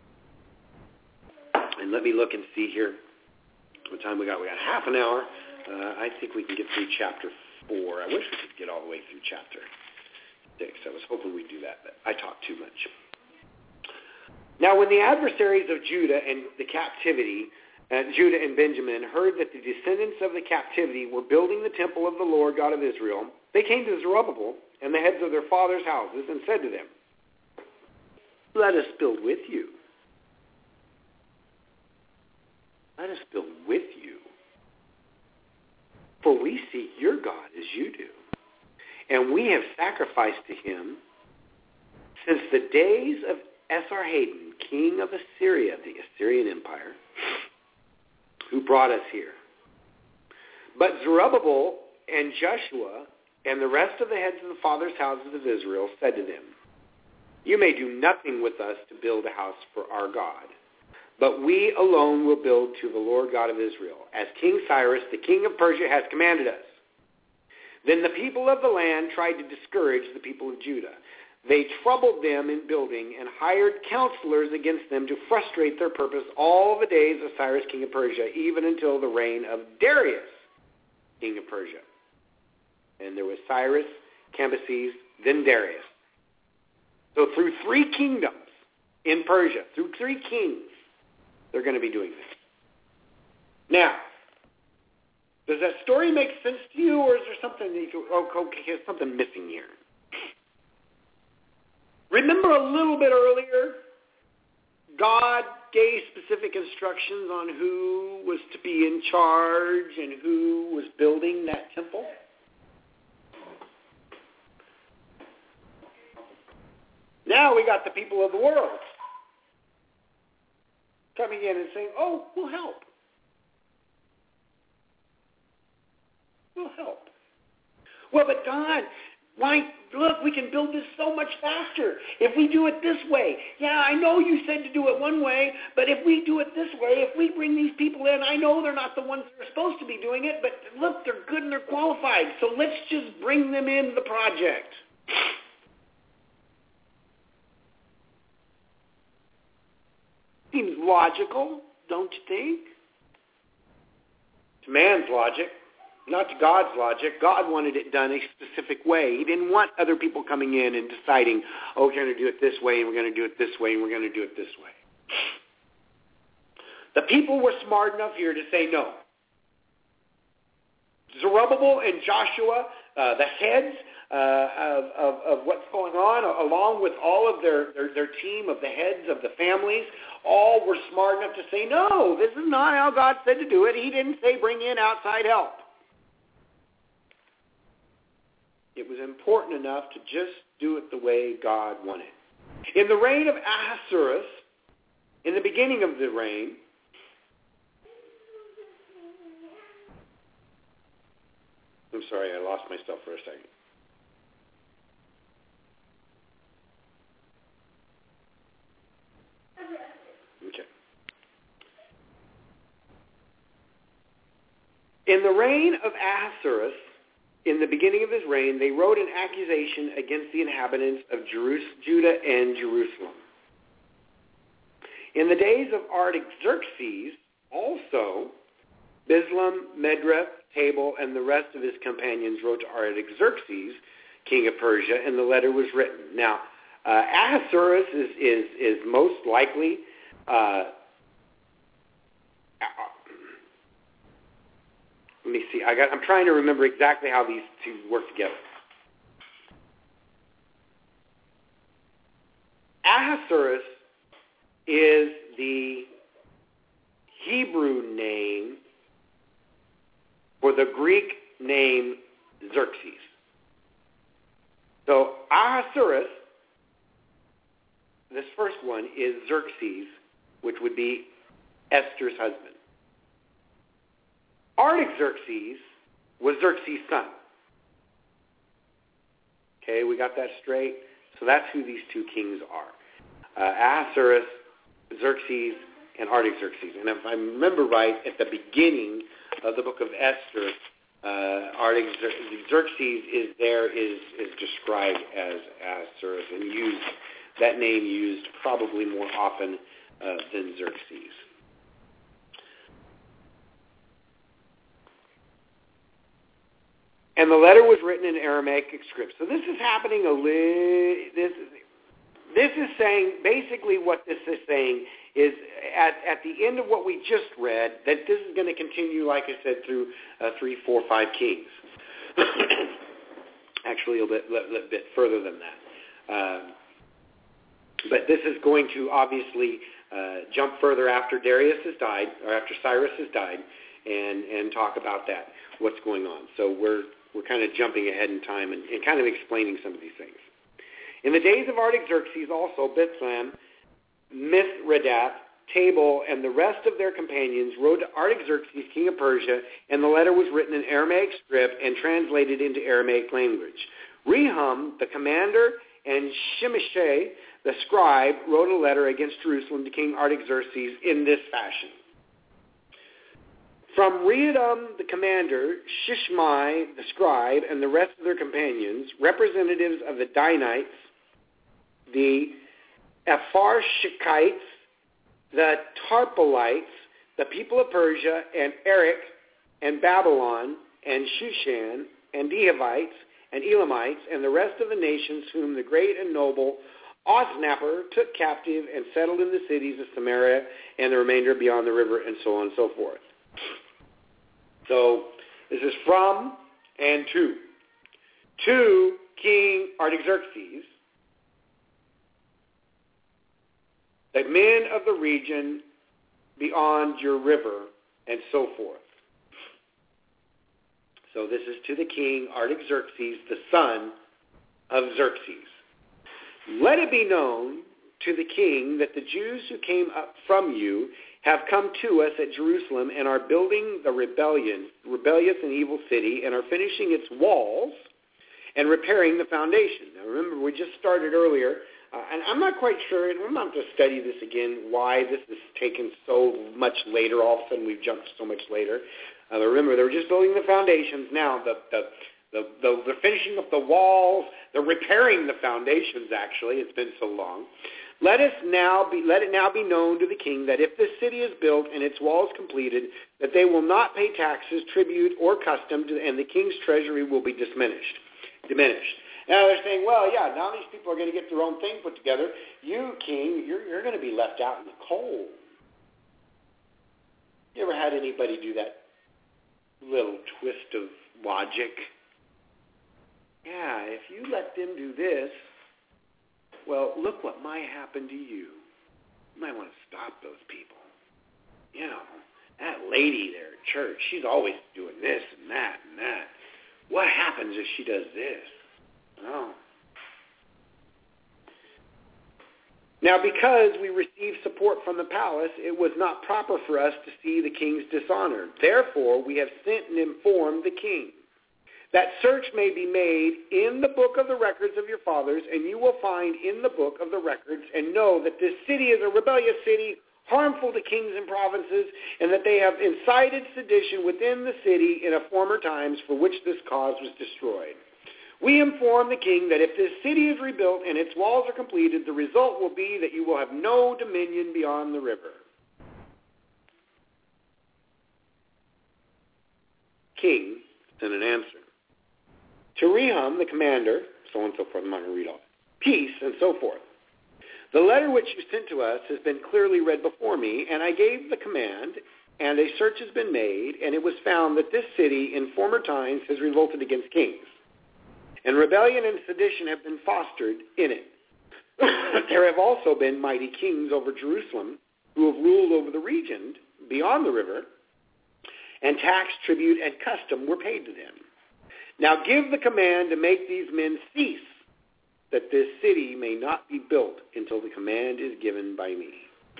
And let me look and see here what time we got. We got half an hour. Uh, I think we can get through chapter four. I wish we could get all the way through chapter six. I was hoping we'd do that, but I talked too much. Now, when the adversaries of Judah and the captivity, uh, Judah and Benjamin, heard that the descendants of the captivity were building the temple of the Lord God of Israel, they came to Zerubbabel and the heads of their fathers' houses, and said to them, "Let us build with you. Let us build with you. For we seek your God as you do, and we have sacrificed to him since the days of Esarhaddon, king of Assyria, the Assyrian Empire, who brought us here." But Zerubbabel and Joshua and the rest of the heads of the fathers' houses of Israel said to them, "You may do nothing with us to build a house for our God, but we alone will build to the Lord God of Israel, as King Cyrus, the king of Persia, has commanded us." Then the people of the land tried to discourage the people of Judah. They troubled them in building and hired counselors against them to frustrate their purpose all the days of Cyrus, king of Persia, even until the reign of Darius, king of Persia. And there was Cyrus, Cambyses, then Darius. So through three kingdoms in Persia, through three kings, they're going to be doing this. Now, does that story make sense to you, or is there something that you go, oh, okay, there's something missing here? Remember a little bit earlier, God gave specific instructions on who was to be in charge and who was building that temple? Now we got the people of the world coming in and saying, "Oh, we'll help. We'll help." Well, but God, why? Look, we can build this so much faster if we do it this way. Yeah, I know you said to do it one way, but if we do it this way, if we bring these people in, I know they're not the ones that are supposed to be doing it, but look, they're good and they're qualified, so let's just bring them into the project. Seems logical, don't you think? To man's logic, not to God's logic. God wanted it done a specific way. He didn't want other people coming in and deciding, oh, we're going to do it this way, and we're going to do it this way, and we're going to do it this way. The people were smart enough here to say no. Zerubbabel and Joshua, uh, the heads uh, of, of, of what's going on, along with all of their, their, their team of the heads of the families, all were smart enough to say, no, this is not how God said to do it. He didn't say bring in outside help. It was important enough to just do it the way God wanted. In the reign of Ahasuerus, in the beginning of the reign, I'm sorry, I lost myself for a second. Okay. In the reign of Ahasuerus, in the beginning of his reign, they wrote an accusation against the inhabitants of Jerus- Judah and Jerusalem. In the days of Artaxerxes, also, Bislam, Medreth, Tabal, and the rest of his companions wrote to Artaxerxes, king of Persia, and the letter was written. Now, uh, Ahasuerus is, is, is most likely uh, let me see. I got, I'm trying to remember exactly how these two work together. Ahasuerus is the Hebrew name for the Greek name Xerxes. So Ahasuerus, this first one, is Xerxes, which would be Esther's husband. Artaxerxes was Xerxes' son. Okay, we got that straight? So that's who these two kings are. Uh, Ahasuerus, Xerxes, and Artaxerxes. And if I remember right, at the beginning of the book of Esther, uh, Artaxerxes is there is, is described as Ahasuerus and used, that name used probably more often uh, than Xerxes. And the letter was written in Aramaic script. So this is happening a li- this this is saying, basically what this is saying is at, at the end of what we just read, that this is going to continue, like I said, through uh, three, four, five kings. Actually, a little bit, little bit further than that. Uh, but this is going to obviously uh, jump further after Darius has died, or after Cyrus has died, and, and talk about that, what's going on. So we're we're kind of jumping ahead in time and, and kind of explaining some of these things. In the days of Artaxerxes also, Bithlam, Mithredath, Tabal, and the rest of their companions wrote to Artaxerxes, king of Persia, and the letter was written in Aramaic script and translated into Aramaic language. Rehum, the commander, and Shimshai, the scribe, wrote a letter against Jerusalem to King Artaxerxes in this fashion. From Rehum, the commander, Shishmai, the scribe, and the rest of their companions, representatives of the Danites, the Epharshikites, the Tarpolites, the people of Persia, and Erech, and Babylon, and Shushan, and Dehavites, and Elamites, and the rest of the nations whom the great and noble Osnappar took captive and settled in the cities of Samaria and the remainder beyond the river, and so on and so forth. So this is from and to. To King Artaxerxes, the men of the region beyond your river, and so forth. So this is to the king Artaxerxes, the son of Xerxes. Let it be known to the king that the Jews who came up from you have come to us at Jerusalem and are building the rebellion, rebellious and evil city, and are finishing its walls and repairing the foundation. Now remember, we just started earlier, uh, and I'm not quite sure, and I'm going to have to study this again, why this is taken so much later. All of a sudden we've jumped so much later. Uh, remember, they were just building the foundations. Now the, the, the, the, they're finishing up the walls. They're repairing the foundations, actually. It's been so long. Let us now be, let it now be known to the king that if this city is built and its walls completed, that they will not pay taxes, tribute, or custom, to, and the king's treasury will be diminished. Diminished. Now they're saying, well, yeah, now these people are going to get their own thing put together. You, king, you're, you're going to be left out in the cold. You ever had anybody do that little twist of logic? Yeah, if you let them do this, well, look what might happen to you. You might want to stop those people. You know, that lady there at church, she's always doing this and that and that. What happens if she does this? Oh. Now, because we received support from the palace, it was not proper for us to see the king's dishonor. Therefore, we have sent and informed the king that search may be made in the book of the records of your fathers, and you will find in the book of the records and know that this city is a rebellious city, harmful to kings and provinces, and that they have incited sedition within the city in a former times for which this cause was destroyed. We inform the king that if this city is rebuilt and its walls are completed, the result will be that you will have no dominion beyond the river. King sent an answer. To Rehum, the commander, so on and so forth, I'm not going to read all that, peace, and so forth. The letter which you sent to us has been clearly read before me, and I gave the command, and a search has been made, and it was found that this city in former times has revolted against kings. And rebellion and sedition have been fostered in it. There have also been mighty kings over Jerusalem who have ruled over the region beyond the river, and tax, tribute, and custom were paid to them. Now give the command to make these men cease, that this city may not be built until the command is given by me.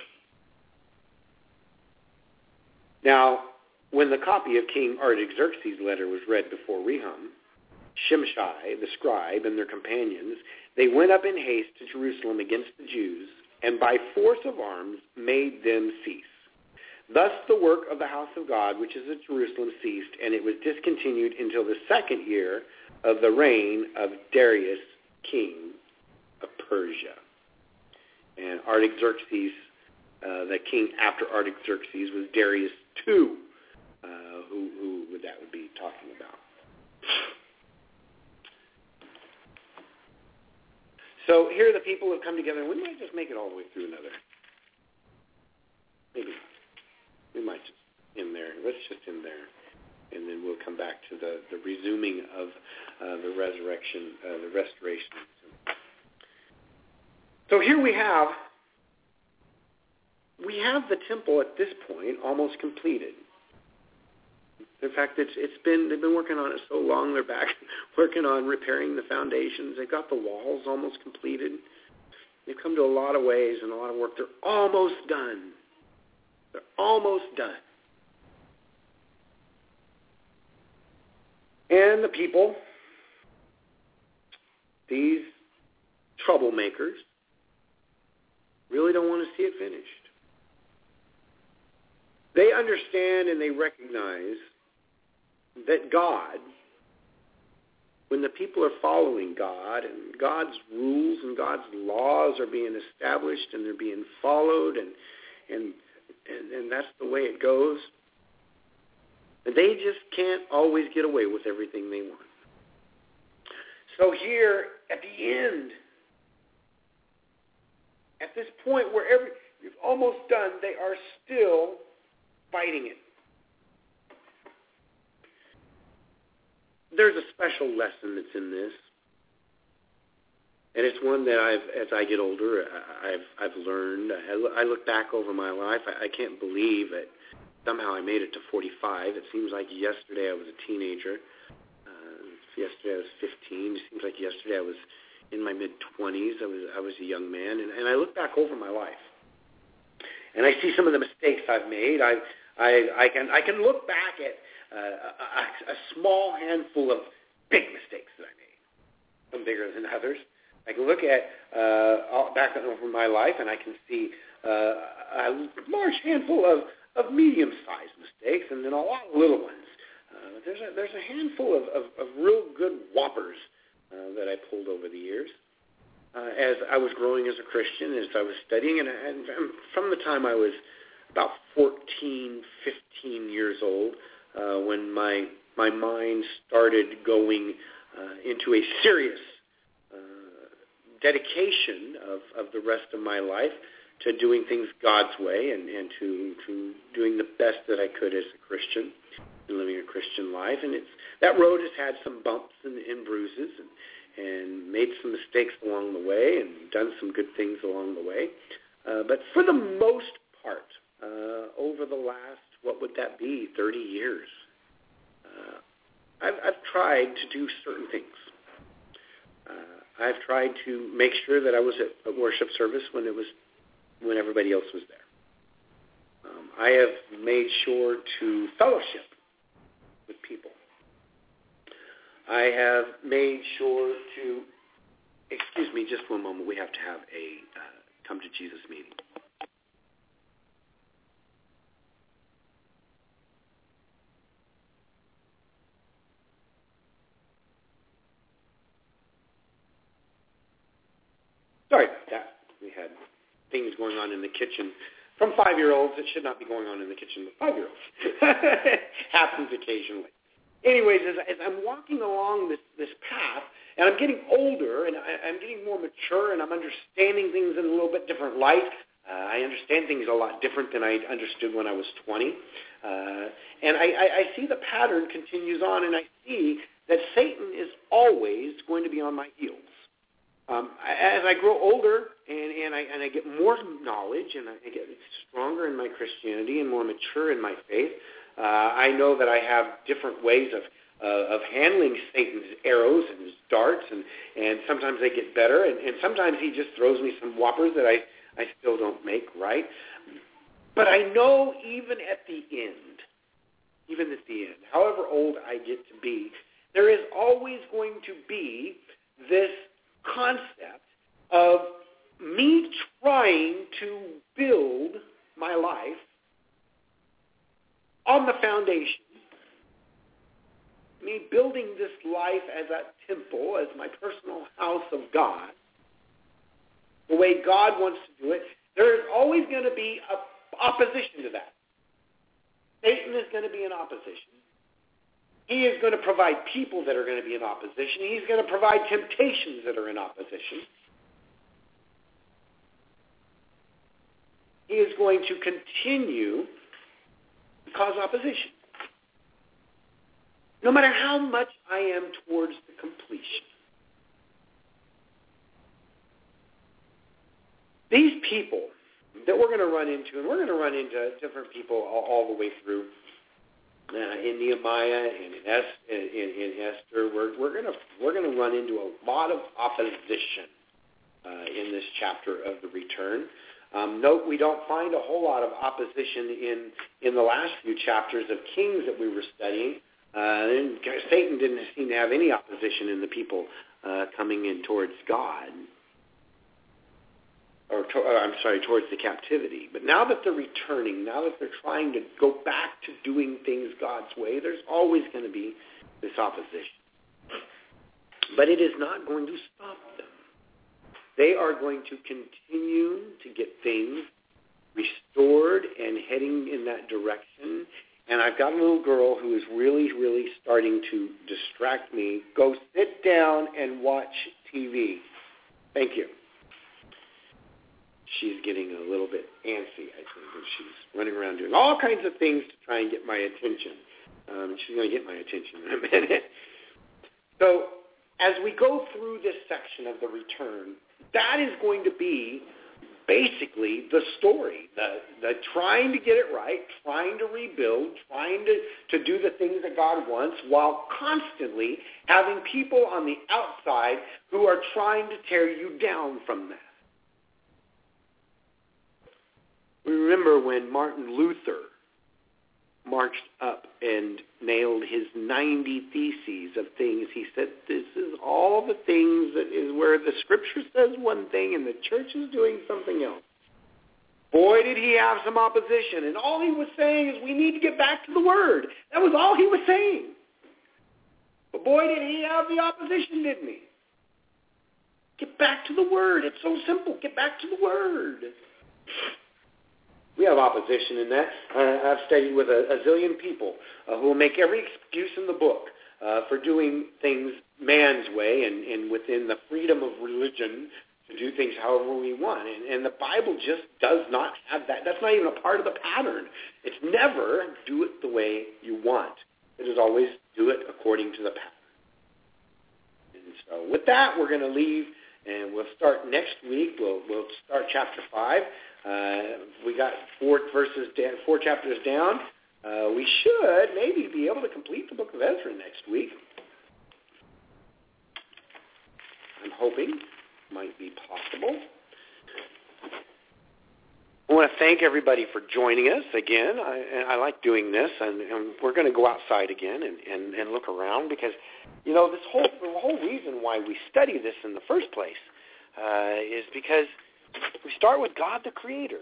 Now, when the copy of King Artaxerxes' letter was read before Rehum, Shimshai, the scribe, and their companions, they went up in haste to Jerusalem against the Jews, and by force of arms made them cease. Thus the work of the house of God, which is at Jerusalem, ceased, and it was discontinued until the second year of the reign of Darius, king of Persia. And Artaxerxes, uh, the king after Artaxerxes, was Darius the Second, uh, who, who would that would be talking about. So here the people have come together, and we might just make it all the way through another. Maybe not. We might just end there. Let's just end there. And then we'll come back to the, the resuming of uh, the resurrection, uh, the restoration. So here we have, we have the temple at this point almost completed. In fact, it's it's been they've been working on it so long. They're back working on repairing the foundations. They've got the walls almost completed. They've come to a lot of ways and a lot of work. They're almost done. They're almost done. And the people, these troublemakers, really don't want to see it finished. They understand and they recognize that God, when the people are following God and God's rules and God's laws are being established and they're being followed and and and, and that's the way it goes, they just can't always get away with everything they want. So here at the end, at this point where every you've almost done, they are still fighting it. There's a special lesson that's in this, and it's one that I've, as I get older, I've I've learned. I look back over my life. I can't believe that somehow I made it to forty-five. It seems like yesterday I was a teenager. Uh, yesterday I was fifteen. It seems like yesterday I was in my mid twenties. I was I was a young man, and, and I look back over my life, and I see some of the mistakes I've made. I I I can I can look back at uh, a, a small handful of big mistakes that I made, some bigger than others. I can look at uh, back over my life, and I can see uh, a large handful of, of medium-sized mistakes, and then a lot of little ones. Uh, there's a there's a handful of, of, of real good whoppers uh, that I pulled over the years. Uh, as I was growing as a Christian, as I was studying, and, and from the time I was about fourteen, fifteen years old, uh, when my my mind started going uh, into a serious uh, dedication of, of the rest of my life to doing things God's way and, and to, to doing the best that I could as a Christian and living a Christian life. And it's that road has had some bumps and, and bruises and, and made some mistakes along the way and done some good things along the way. Uh, but for the most part, uh, over the last, what would that be, thirty years, uh, I've, I've tried to do certain things. Uh, I've tried to make sure that I was at a worship service when it was when everybody else was there. Um, I have made sure to fellowship with people. I have made sure to, excuse me, just one moment. We have to have a uh, come to Jesus meeting. Sorry about that. We had things going on in the kitchen. From five-year-olds, it should not be going on in the kitchen with five-year-olds. Happens occasionally. Anyways, as, as I'm walking along this, this path, and I'm getting older, and I, I'm getting more mature, and I'm understanding things in a little bit different light. Uh, I understand things a lot different than I understood when I was twenty. Uh, and I, I, I see the pattern continues on, and I see that Satan is always going to be on my heels. Um, as I grow older and, and, I, and I get more knowledge and I get stronger in my Christianity and more mature in my faith, uh, I know that I have different ways of uh, of handling Satan's arrows and his darts, and, and sometimes they get better, and, and sometimes he just throws me some whoppers that I, I still don't make right. But I know even at the end, even at the end, however old I get to be, there is always going to be this concept of me trying to build my life on the foundation, me building this life as a temple, as my personal house of God, the way God wants to do it. There is always going to be a opposition to that. Satan is going to be in opposition. He is going to provide people that are going to be in opposition. He's going to provide temptations that are in opposition. He is going to continue to cause opposition. No matter how much I am towards the completion. These people that we're going to run into, and we're going to run into different people all, all the way through, Uh, in Nehemiah and in, es- in, in Esther, we're, we're going to we're going to run into a lot of opposition uh, in this chapter of the return. Um, note we don't find a whole lot of opposition in in the last few chapters of Kings that we were studying. Uh, and Satan didn't seem to have any opposition in the people uh, coming in towards God. Or, to, or I'm sorry, towards the captivity. But now that they're returning, now that they're trying to go back to doing things God's way, there's always going to be this opposition. But it is not going to stop them. They are going to continue to get things restored and heading in that direction. And I've got a little girl who is really, really starting to distract me. Go sit down and watch T V. Thank you. She's getting a little bit antsy, I think, and she's running around doing all kinds of things to try and get my attention. Um, she's going to get my attention in a minute. So as we go through this section of the return, that is going to be basically the story, the, the trying to get it right, trying to rebuild, trying to, to do the things that God wants, while constantly having people on the outside who are trying to tear you down from that. We remember when Martin Luther marched up and nailed his ninety theses of things. He said, this is all the things that is where the Scripture says one thing and the church is doing something else. Boy, did he have some opposition. And all he was saying is we need to get back to the Word. That was all he was saying. But boy, did he have the opposition, didn't he? Get back to the Word. It's so simple. Get back to the Word. We have opposition in that. Uh, I've studied with a, a zillion people uh, who will make every excuse in the book uh, for doing things man's way and, and within the freedom of religion to do things however we want. And, and the Bible just does not have that. That's not even a part of the pattern. It's never do it the way you want. It is always do it according to the pattern. And so with that, we're going to leave, and we'll start next week. We'll, we'll start chapter five. Uh, we got four verses, down, four chapters down. Uh, we should maybe be able to complete the book of Ezra next week. I'm hoping. Might be possible. I want to thank everybody for joining us again. I, I like doing this, and, and we're going to go outside again and, and, and look around because, you know, this whole the whole reason why we study this in the first place uh, is because we start with God the Creator.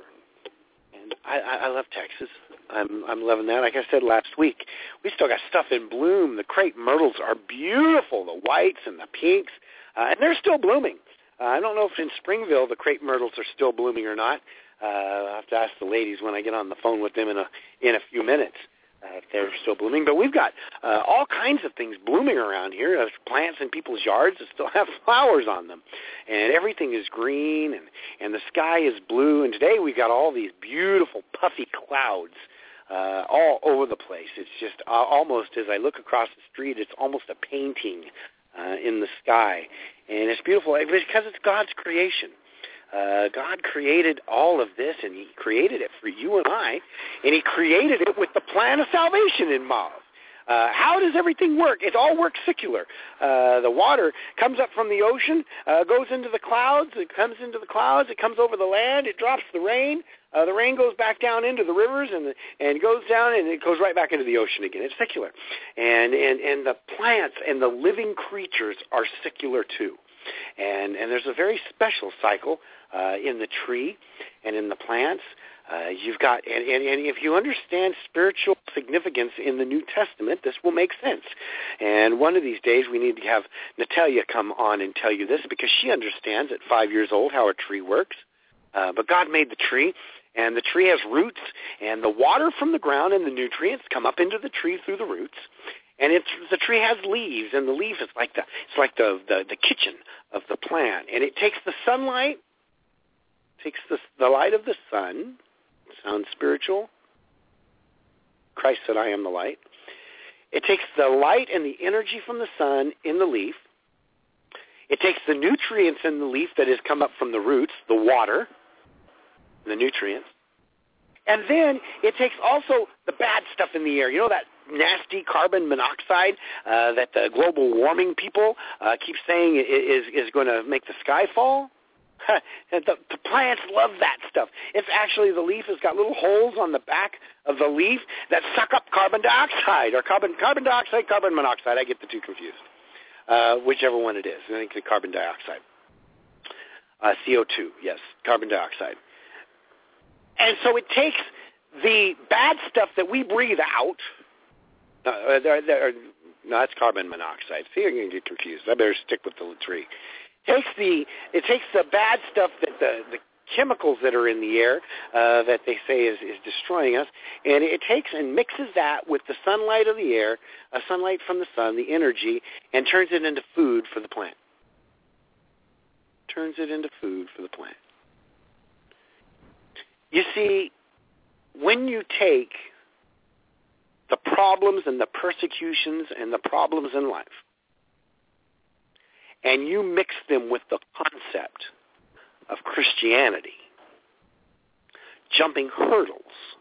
And I, I, I love Texas. I'm, I'm loving that. Like I said last week, we still got stuff in bloom. The crepe myrtles are beautiful, the whites and the pinks, uh, and they're still blooming. Uh, I don't know if in Springville the crepe myrtles are still blooming or not. Uh, I'll have to ask the ladies when I get on the phone with them in a in a few minutes uh, if they're still blooming. But we've got uh, all kinds of things blooming around here. There's plants in people's yards that still have flowers on them. And everything is green, and, and the sky is blue. And today we've got all these beautiful puffy clouds uh, all over the place. It's just uh, almost, as I look across the street, it's almost a painting Uh, in the sky. And it's beautiful because it's God's creation. Uh, God created all of this, and he created it for you and I, and he created it with the plan of salvation in mind. Uh, how does everything work? It all works secular. Uh, the water comes up from the ocean, uh, goes into the clouds, it comes into the clouds, it comes over the land, it drops the rain, uh, the rain goes back down into the rivers and the, and goes down and it goes right back into the ocean again. It's secular. And, and, and the plants and the living creatures are secular too. And, and there's a very special cycle uh, in the tree and in the plants. Uh, you've got, and, and, and if you understand spiritual significance in the New Testament, this will make sense. And one of these days we need to have Natalia come on and tell you this because she understands at five years old how a tree works. Uh, but God made the tree, and the tree has roots, and the water from the ground and the nutrients come up into the tree through the roots. And it's, the tree has leaves, and the leaf is like the it's like the, the, the kitchen of the plant. And it takes the sunlight, takes the, the light of the sun. Sounds spiritual. Christ said, I am the light. It takes the light and the energy from the sun in the leaf. It takes the nutrients in the leaf that has come up from the roots, the water, the nutrients. And then it takes also the bad stuff in the air. You know that nasty carbon monoxide uh, that the global warming people uh, keep saying is, is going to make the sky fall? the, the plants love that stuff. It's actually, the leaf has got little holes on the back of the leaf that suck up carbon dioxide, or carbon carbon dioxide, carbon monoxide. I get the two confused. Uh, whichever one it is. I think the carbon dioxide. Uh, C O two, yes, carbon dioxide. And so it takes the bad stuff that we breathe out. Uh, they're, they're, no, that's carbon monoxide. See, I'm going to get confused. I better stick with the tree. Takes the it takes the bad stuff, that the, the chemicals that are in the air uh, that they say is, is destroying us, and it takes and mixes that with the sunlight of the air, uh, sunlight from the sun, the energy, and turns it into food for the plant. Turns it into food for the plant. You see, when you take the problems and the persecutions and the problems in life, and you mix them with the concept of Christianity, jumping hurdles.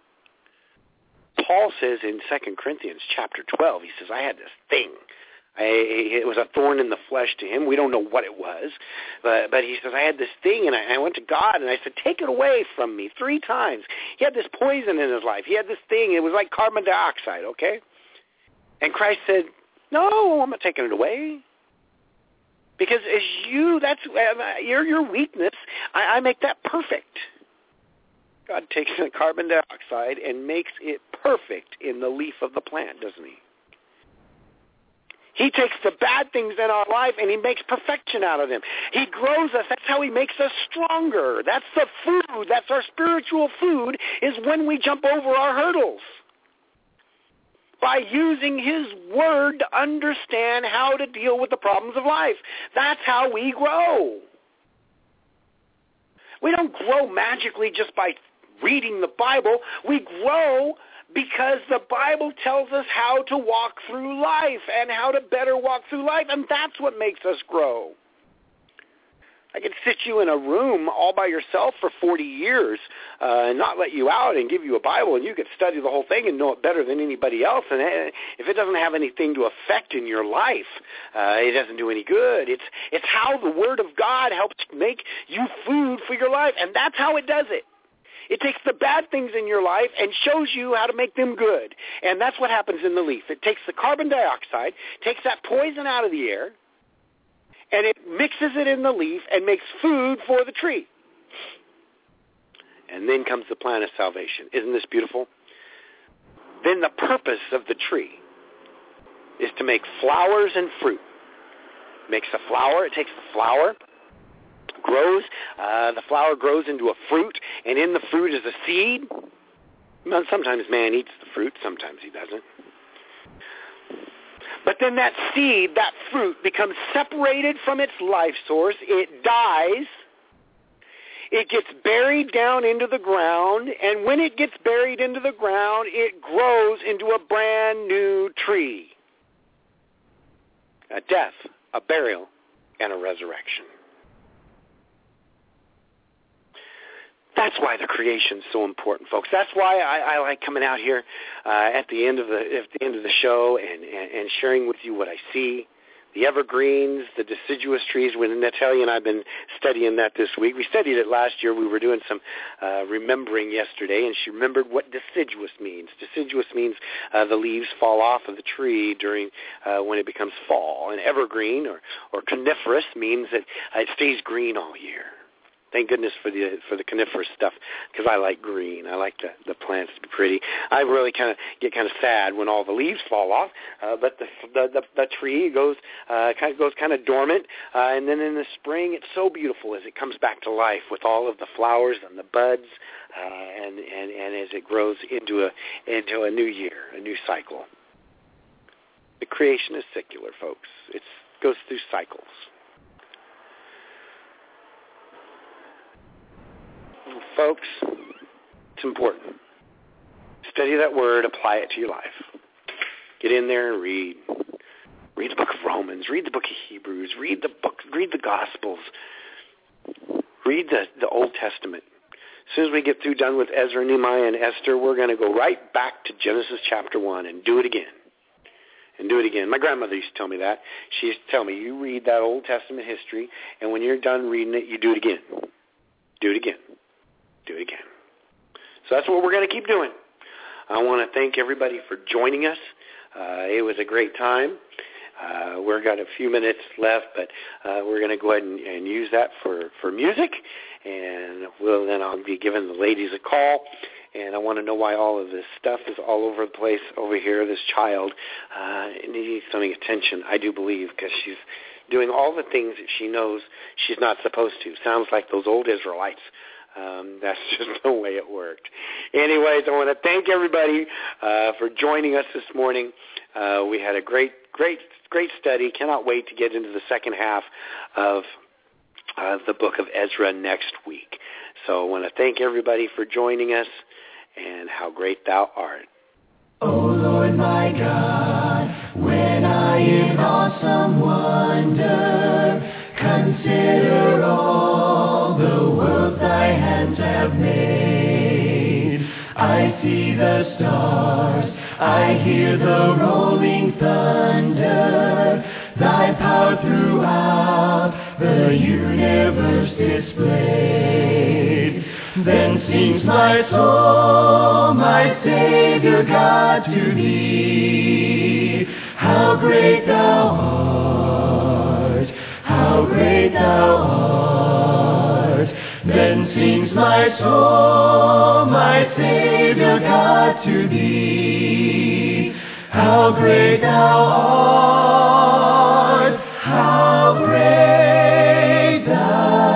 Paul says in Second Corinthians chapter twelve, he says, I had this thing. I, it was a thorn in the flesh to him. We don't know what it was. But, but he says, I had this thing, and I, I went to God, and I said, take it away from me three times. He had this poison in his life. He had this thing. It was like carbon dioxide, okay? And Christ said, no, I'm not taking it away. Because as you, that's your your weakness. I, I make that perfect. God takes the carbon dioxide and makes it perfect in the leaf of the plant, doesn't he? He takes the bad things in our life and he makes perfection out of them. He grows us. That's how he makes us stronger. That's the food. That's our spiritual food, is when we jump over our hurdles. By using his word to understand how to deal with the problems of life. That's how we grow. We don't grow magically just by reading the Bible. We grow because the Bible tells us how to walk through life and how to better walk through life, and that's what makes us grow. I could sit you in a room all by yourself for forty years uh, and not let you out and give you a Bible, and you could study the whole thing and know it better than anybody else. And if it doesn't have anything to affect in your life, uh, it doesn't do any good. It's it's how the Word of God helps make you food for your life, and that's how it does it. It takes the bad things in your life and shows you how to make them good. And that's what happens in the leaf. It takes the carbon dioxide, takes that poison out of the air, and it mixes it in the leaf and makes food for the tree. And then comes the plan of salvation. Isn't this beautiful? Then the purpose of the tree is to make flowers and fruit. It makes a flower. It takes the flower, grows. Uh, the flower grows into a fruit, and in the fruit is a seed. Well, sometimes man eats the fruit. Sometimes he doesn't. But then that seed, that fruit, becomes separated from its life source. It dies. It gets buried down into the ground. And when it gets buried into the ground, it grows into a brand new tree. A death, a burial, and a resurrection. That's why the creation's so important, folks. That's why I, I like coming out here uh, at the end of the at the end of the show and, and, and sharing with you what I see. The evergreens, the deciduous trees. When Natalia and I have been studying that this week. We studied it last year. We were doing some uh, remembering yesterday, and she remembered what deciduous means. Deciduous means uh, the leaves fall off of the tree during uh, when it becomes fall. And evergreen or, or coniferous means that uh, it stays green all year. Thank goodness for the for the coniferous stuff, because I like green. I like the, the plants to be pretty. I really kind of get kind of sad when all the leaves fall off, uh, but the, the the the tree goes uh, kind of goes kind of dormant, uh, and then in the spring it's so beautiful as it comes back to life with all of the flowers and the buds, uh, and and and as it grows into a into a new year, a new cycle. The creation is secular, folks. It goes through cycles. Folks, it's important. Study that word, apply it to your life. Get in there and read. Read the book of Romans. Read the book of Hebrews. Read the book. Read the Gospels. Read the, the Old Testament. As soon as we get through done with Ezra, Nehemiah, and Esther, we're going to go right back to Genesis chapter one and do it again. And do it again. My grandmother used to tell me that. She used to tell me, you read that Old Testament history, and when you're done reading it, you do it again. Do it again. Do it again. So that's what we're going to keep doing. I want to thank everybody for joining us. Uh, it was a great time. Uh, we've got a few minutes left, but uh, we're going to go ahead and, and use that for, for music. And we'll, then I'll be giving the ladies a call. And I want to know why all of this stuff is all over the place over here. This child uh, needs some attention, I do believe, because she's doing all the things that she knows she's not supposed to. Sounds like those old Israelites. Um, that's just the way it worked. Anyways, I want to thank everybody uh, for joining us this morning. Uh, we had a great, great, great study. Cannot wait to get into the second half of uh, the book of Ezra next week. So I want to thank everybody for joining us, and how great thou art. O Lord my God, when I in awesome wonder consider all the worlds thy hands have made, I see the stars, I hear the rolling thunder, thy power throughout the universe displayed. Then sings my soul, my Savior God, to thee. How great thou art, how great thou art. Then sings my soul, my Savior God, to thee. How great thou art, how great thou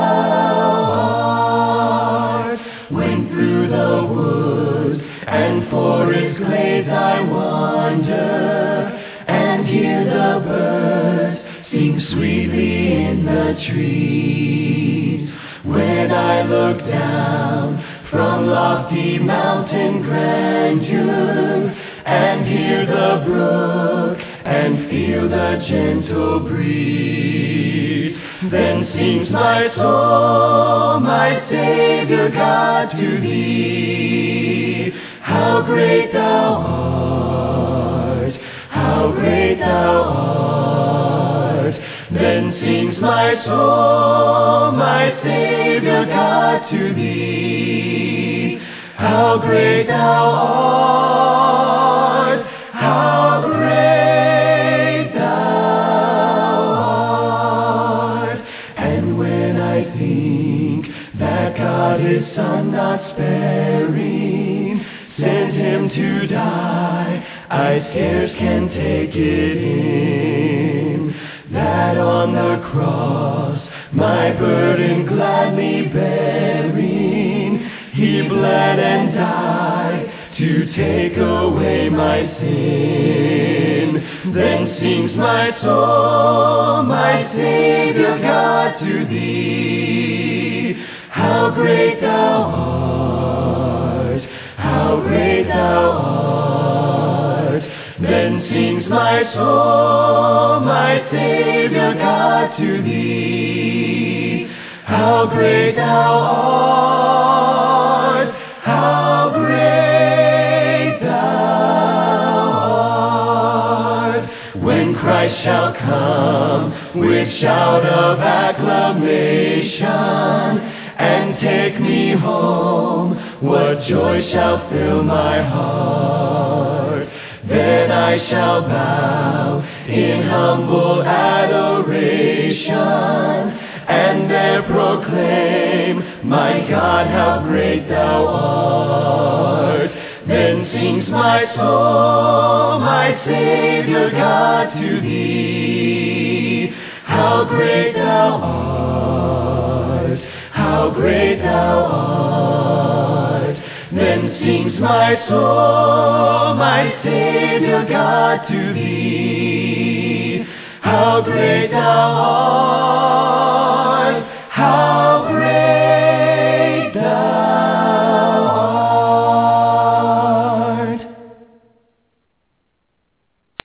art. When through the woods and forest glades I wander, and hear the birds sing sweetly in the trees, When I look down from lofty mountain grandeur and hear the brook and feel the gentle breeze, then sings my soul, my Savior God, to thee. How great thou art, how great thou art. Then sings my soul, my Savior God, to thee. How great thou art, how great thou art. And when I think that God his Son not sparing sent him to die, I scarce can take it in, that on the cross, my burden gladly bearing, he bled and died to take away my sin. Then sings my soul, my Savior God, to thee. How great thou art, how great thou art. Then sings my soul, my Savior God, to thee. How great thou art, how great thou art. When Christ shall come with shout of acclamation and take me home, what joy shall fill my heart. Then I shall bow in humble adoration and there proclaim, my God, how great thou art. Then sings my soul, my Savior God, to thee. How great thou art, how great thou art. Then sings my soul, my Savior God, to thee. How great thou art.